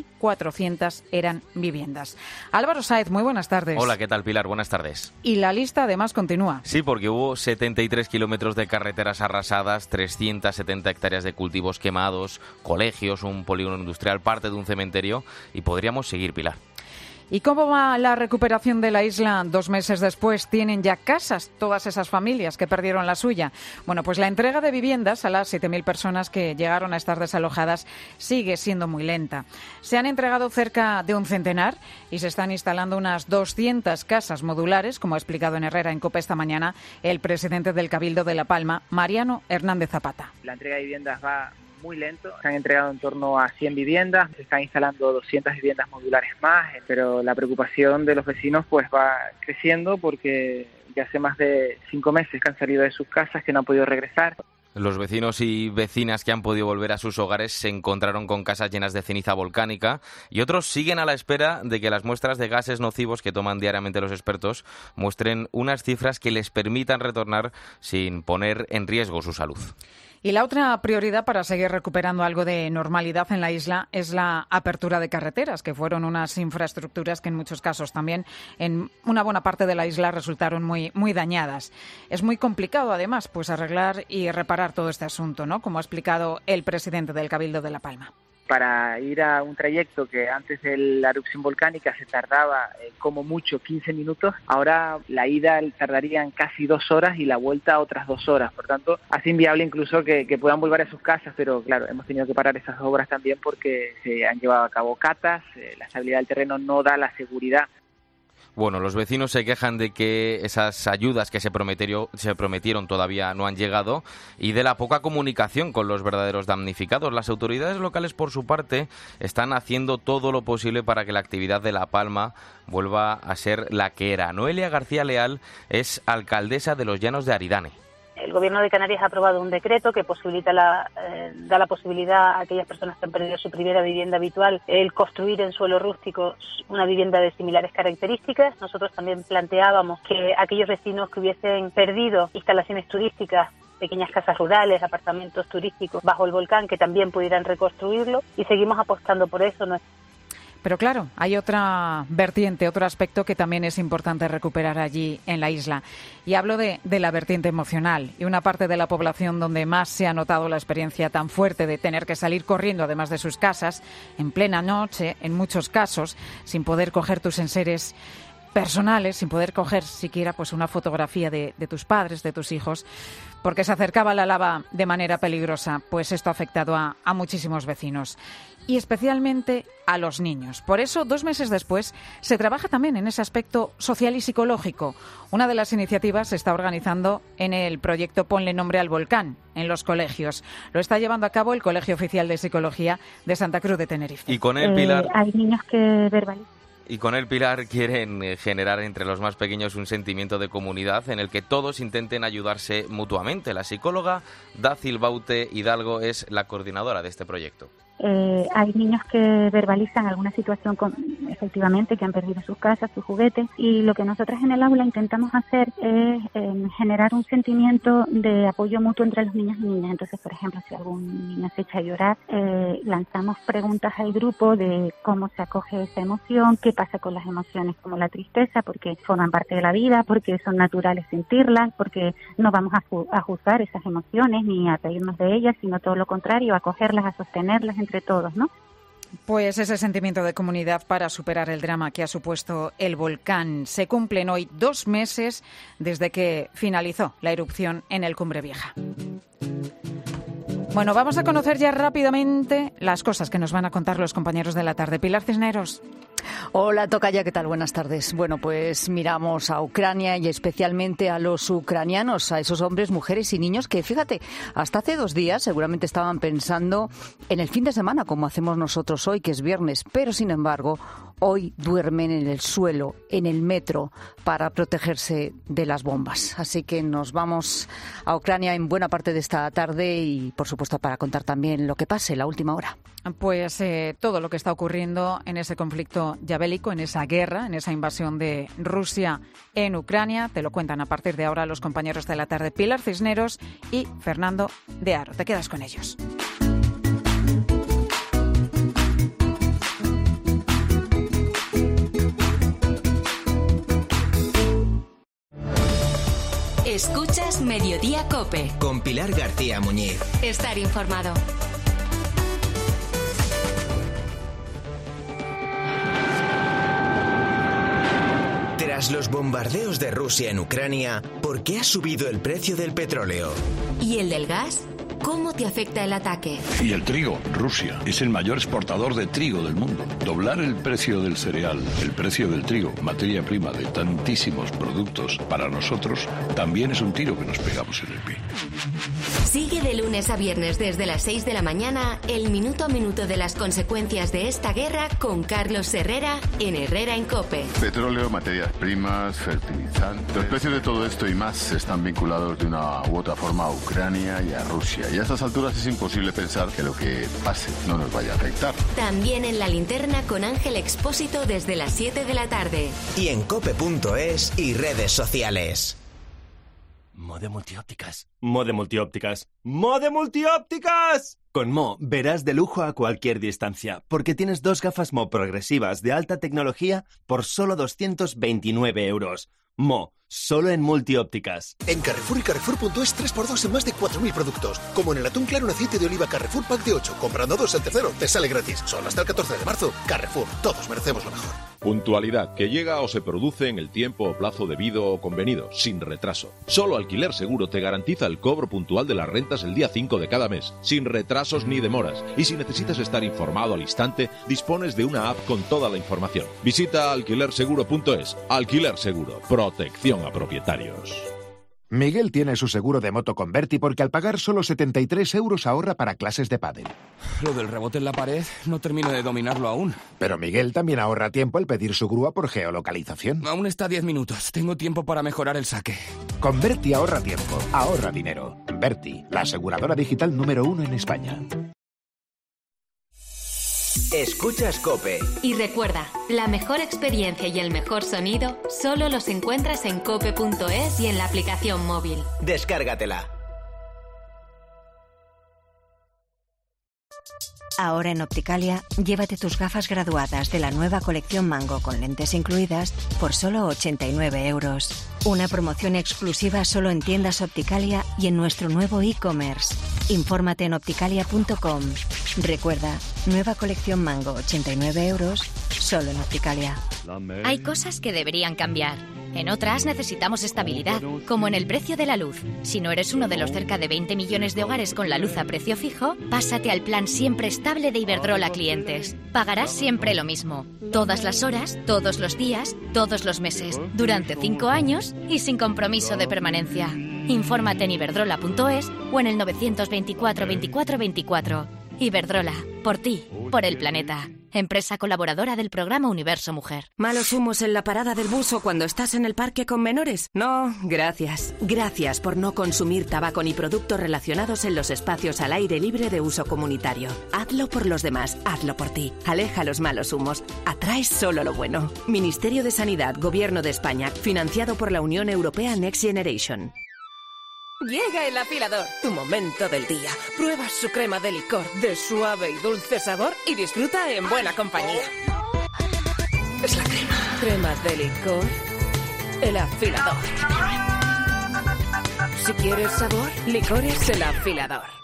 1.400 eran viviendas. Álvaro Sáez, muy buenas tardes. Hola, ¿qué tal, Pilar? Buenas tardes. Y la lista además continúa. Sí, porque hubo 73 kilómetros de carreteras arrasadas, 370 hectáreas de cultivos quemados, colegios, un polígono industrial, parte de un cementerio, y podríamos seguir, Pilar. ¿Y cómo va la recuperación de la isla 2 meses después? ¿Tienen ya casas todas esas familias que perdieron la suya? Bueno, pues la entrega de viviendas a las 7.000 personas que llegaron a estar desalojadas sigue siendo muy lenta. Se han entregado cerca de un centenar y se están instalando unas 200 casas modulares, como ha explicado en Herrera en COPE esta mañana el presidente del Cabildo de La Palma, Mariano Hernández Zapata. La entrega de viviendas va muy lento. Se han entregado en torno a 100 viviendas, se están instalando 200 viviendas modulares más, pero la preocupación de los vecinos pues va creciendo porque ya hace más de 5 meses que han salido de sus casas, que no han podido regresar. Los vecinos y vecinas que han podido volver a sus hogares se encontraron con casas llenas de ceniza volcánica y otros siguen a la espera de que las muestras de gases nocivos que toman diariamente los expertos muestren unas cifras que les permitan retornar sin poner en riesgo su salud. Y la otra prioridad para seguir recuperando algo de normalidad en la isla es la apertura de carreteras, que fueron unas infraestructuras que en muchos casos también en una buena parte de la isla resultaron muy dañadas. Es muy complicado además pues arreglar y reparar todo este asunto, ¿no? Como ha explicado el presidente del Cabildo de La Palma. Para ir a un trayecto que antes de la erupción volcánica se tardaba como mucho 15 minutos, ahora la ida tardarían casi 2 horas y la vuelta otras 2 horas. Por tanto, hace inviable incluso que puedan volver a sus casas, pero claro, hemos tenido que parar esas obras también porque se han llevado a cabo catas, la estabilidad del terreno no da la seguridad. Bueno, los vecinos se quejan de que esas ayudas que se prometieron todavía no han llegado y de la poca comunicación con los verdaderos damnificados. Las autoridades locales, por su parte, están haciendo todo lo posible para que la actividad de La Palma vuelva a ser la que era. Noelia García Leal es alcaldesa de los Llanos de Aridane. El Gobierno de Canarias ha aprobado un decreto que da la posibilidad a aquellas personas que han perdido su primera vivienda habitual el construir en suelo rústico una vivienda de similares características. Nosotros también planteábamos que aquellos vecinos que hubiesen perdido instalaciones turísticas, pequeñas casas rurales, apartamentos turísticos bajo el volcán, que también pudieran reconstruirlo, y seguimos apostando por eso. Pero claro, hay otra vertiente, otro aspecto que también es importante recuperar allí en la isla. Y hablo de la vertiente emocional y una parte de la población donde más se ha notado la experiencia tan fuerte de tener que salir corriendo además de sus casas, en plena noche, en muchos casos, sin poder coger tus enseres personales, sin poder coger siquiera pues una fotografía de tus padres, de tus hijos, porque se acercaba la lava de manera peligrosa. Pues esto ha afectado a muchísimos vecinos y especialmente a los niños. Por eso, 2 meses después, se trabaja también en ese aspecto social y psicológico. Una de las iniciativas se está organizando en el proyecto Ponle Nombre al Volcán, en los colegios. Lo está llevando a cabo el Colegio Oficial de Psicología de Santa Cruz de Tenerife. Y con él, Pilar... Hay niños que verbalizan Y con él, Pilar, quieren generar entre los más pequeños un sentimiento de comunidad en el que todos intenten ayudarse mutuamente. La psicóloga Dácil Baute Hidalgo es la coordinadora de este proyecto. Hay niños que verbalizan alguna situación efectivamente que han perdido sus casas, sus juguetes, y lo que nosotras en el aula intentamos hacer es generar un sentimiento de apoyo mutuo entre los niños y niñas. Entonces, por ejemplo, si algún niño se echa a llorar, lanzamos preguntas al grupo de cómo se acoge esa emoción, qué pasa con las emociones como la tristeza, porque forman parte de la vida, porque son naturales sentirlas, porque no vamos a juzgar esas emociones ni a reírnos de ellas, sino todo lo contrario, a acogerlas, a sostenerlas entre todos, ¿no? Pues ese sentimiento de comunidad para superar el drama que ha supuesto el volcán. Se cumplen hoy 2 meses desde que finalizó la erupción en el Cumbre Vieja. Bueno, vamos a conocer ya rápidamente las cosas que nos van a contar los compañeros de la tarde. Pilar Cisneros. Hola, tocaya, ¿qué tal? Buenas tardes. Bueno, pues miramos a Ucrania y especialmente a los ucranianos, a esos hombres, mujeres y niños que, fíjate, hasta hace 2 días seguramente estaban pensando en el fin de semana, como hacemos nosotros hoy, que es viernes, pero sin embargo, hoy duermen en el suelo, en el metro, para protegerse de las bombas. Así que nos vamos a Ucrania en buena parte de esta tarde y, por supuesto, para contar también lo que pase, la última hora. Pues todo lo que está ocurriendo en ese conflicto ya bélico, en esa guerra, en esa invasión de Rusia en Ucrania, te lo cuentan a partir de ahora los compañeros de la tarde, Pilar Cisneros y Fernando de Aro. Te quedas con ellos. Escuchas Mediodía COPE. Con Pilar García Muñiz. Estar informado. Tras los bombardeos de Rusia en Ucrania, ¿por qué ha subido el precio del petróleo? ¿Y el del gas? ¿Cómo te afecta el ataque? Y el trigo. Rusia es el mayor exportador de trigo del mundo. Doblar el precio del cereal, el precio del trigo, materia prima de tantísimos productos, para nosotros también es un tiro que nos pegamos en el pie. Sigue de lunes a viernes desde las 6 de la mañana el minuto a minuto de las consecuencias de esta guerra con Carlos Herrera en Herrera en COPE. Petróleo, materias primas, fertilizantes. Los precios de todo esto y más están vinculados de una u otra forma a Ucrania y a Rusia. Y a estas alturas es imposible pensar que lo que pase no nos vaya a afectar. También en La Linterna con Ángel Expósito desde las 7 de la tarde. Y en cope.es y redes sociales. Mode Multiópticas. Mode Multiópticas. ¡Mode Multiópticas! Con Mo verás de lujo a cualquier distancia, porque tienes 2 gafas Mo progresivas de alta tecnología por solo 229 euros. Mo, solo en Multiópticas. En Carrefour y Carrefour.es 3x2 en más de 4.000 productos. Como en el atún claro en aceite de oliva Carrefour Pack de 8. Comprando 2 el tercero te sale gratis. Solo hasta el 14 de marzo. Carrefour. Todos merecemos lo mejor. Puntualidad, que llega o se produce en el tiempo o plazo debido o convenido, sin retraso. Solo Alquiler Seguro te garantiza el cobro puntual de las rentas el día 5 de cada mes, sin retrasos ni demoras. Y si necesitas estar informado al instante, dispones de una app con toda la información. Visita alquilerseguro.es. Alquiler Seguro. Protección a propietarios. Miguel tiene su seguro de moto con Berti porque al pagar solo 73 euros ahorra para clases de pádel. Lo del rebote en la pared no termino de dominarlo aún. Pero Miguel también ahorra tiempo al pedir su grúa por geolocalización. Aún está a 10 minutos. Tengo tiempo para mejorar el saque. Con Berti ahorra tiempo, ahorra dinero. Berti, la aseguradora digital número 1 en España. Escuchas COPE. Y recuerda, la mejor experiencia y el mejor sonido solo los encuentras en cope.es y en la aplicación móvil. Descárgatela. Ahora en Opticalia, llévate tus gafas graduadas de la nueva colección Mango con lentes incluidas por solo 89 euros. Una promoción exclusiva solo en tiendas Opticalia y en nuestro nuevo e-commerce. Infórmate en opticalia.com. Recuerda, nueva colección Mango, 89 euros, solo en Opticalia. Hay cosas que deberían cambiar. En otras necesitamos estabilidad, como en el precio de la luz. Si no eres uno de los cerca de 20 millones de hogares con la luz a precio fijo, pásate al plan siempre estable de Iberdrola Clientes. Pagarás siempre lo mismo, todas las horas, todos los días, todos los meses, durante 5 años y sin compromiso de permanencia. Infórmate en iberdrola.es o en el 924 24 24. Iberdrola, por ti, por el planeta. empresa colaboradora del programa Universo Mujer. ¿Malos humos en la parada del bus o cuando estás en el parque con menores? No, gracias. Gracias por no consumir tabaco ni productos relacionados en los espacios al aire libre de uso comunitario. Hazlo por los demás, hazlo por ti. Aleja los malos humos. Atrae solo lo bueno. Ministerio de Sanidad, Gobierno de España, financiado por la Unión Europea Next Generation. Llega el afilador, tu momento del día. Prueba su crema de licor de suave y dulce sabor y disfruta en buena compañía. Es la crema. Cremas de licor, el afilador. Si quieres sabor, licores el afilador.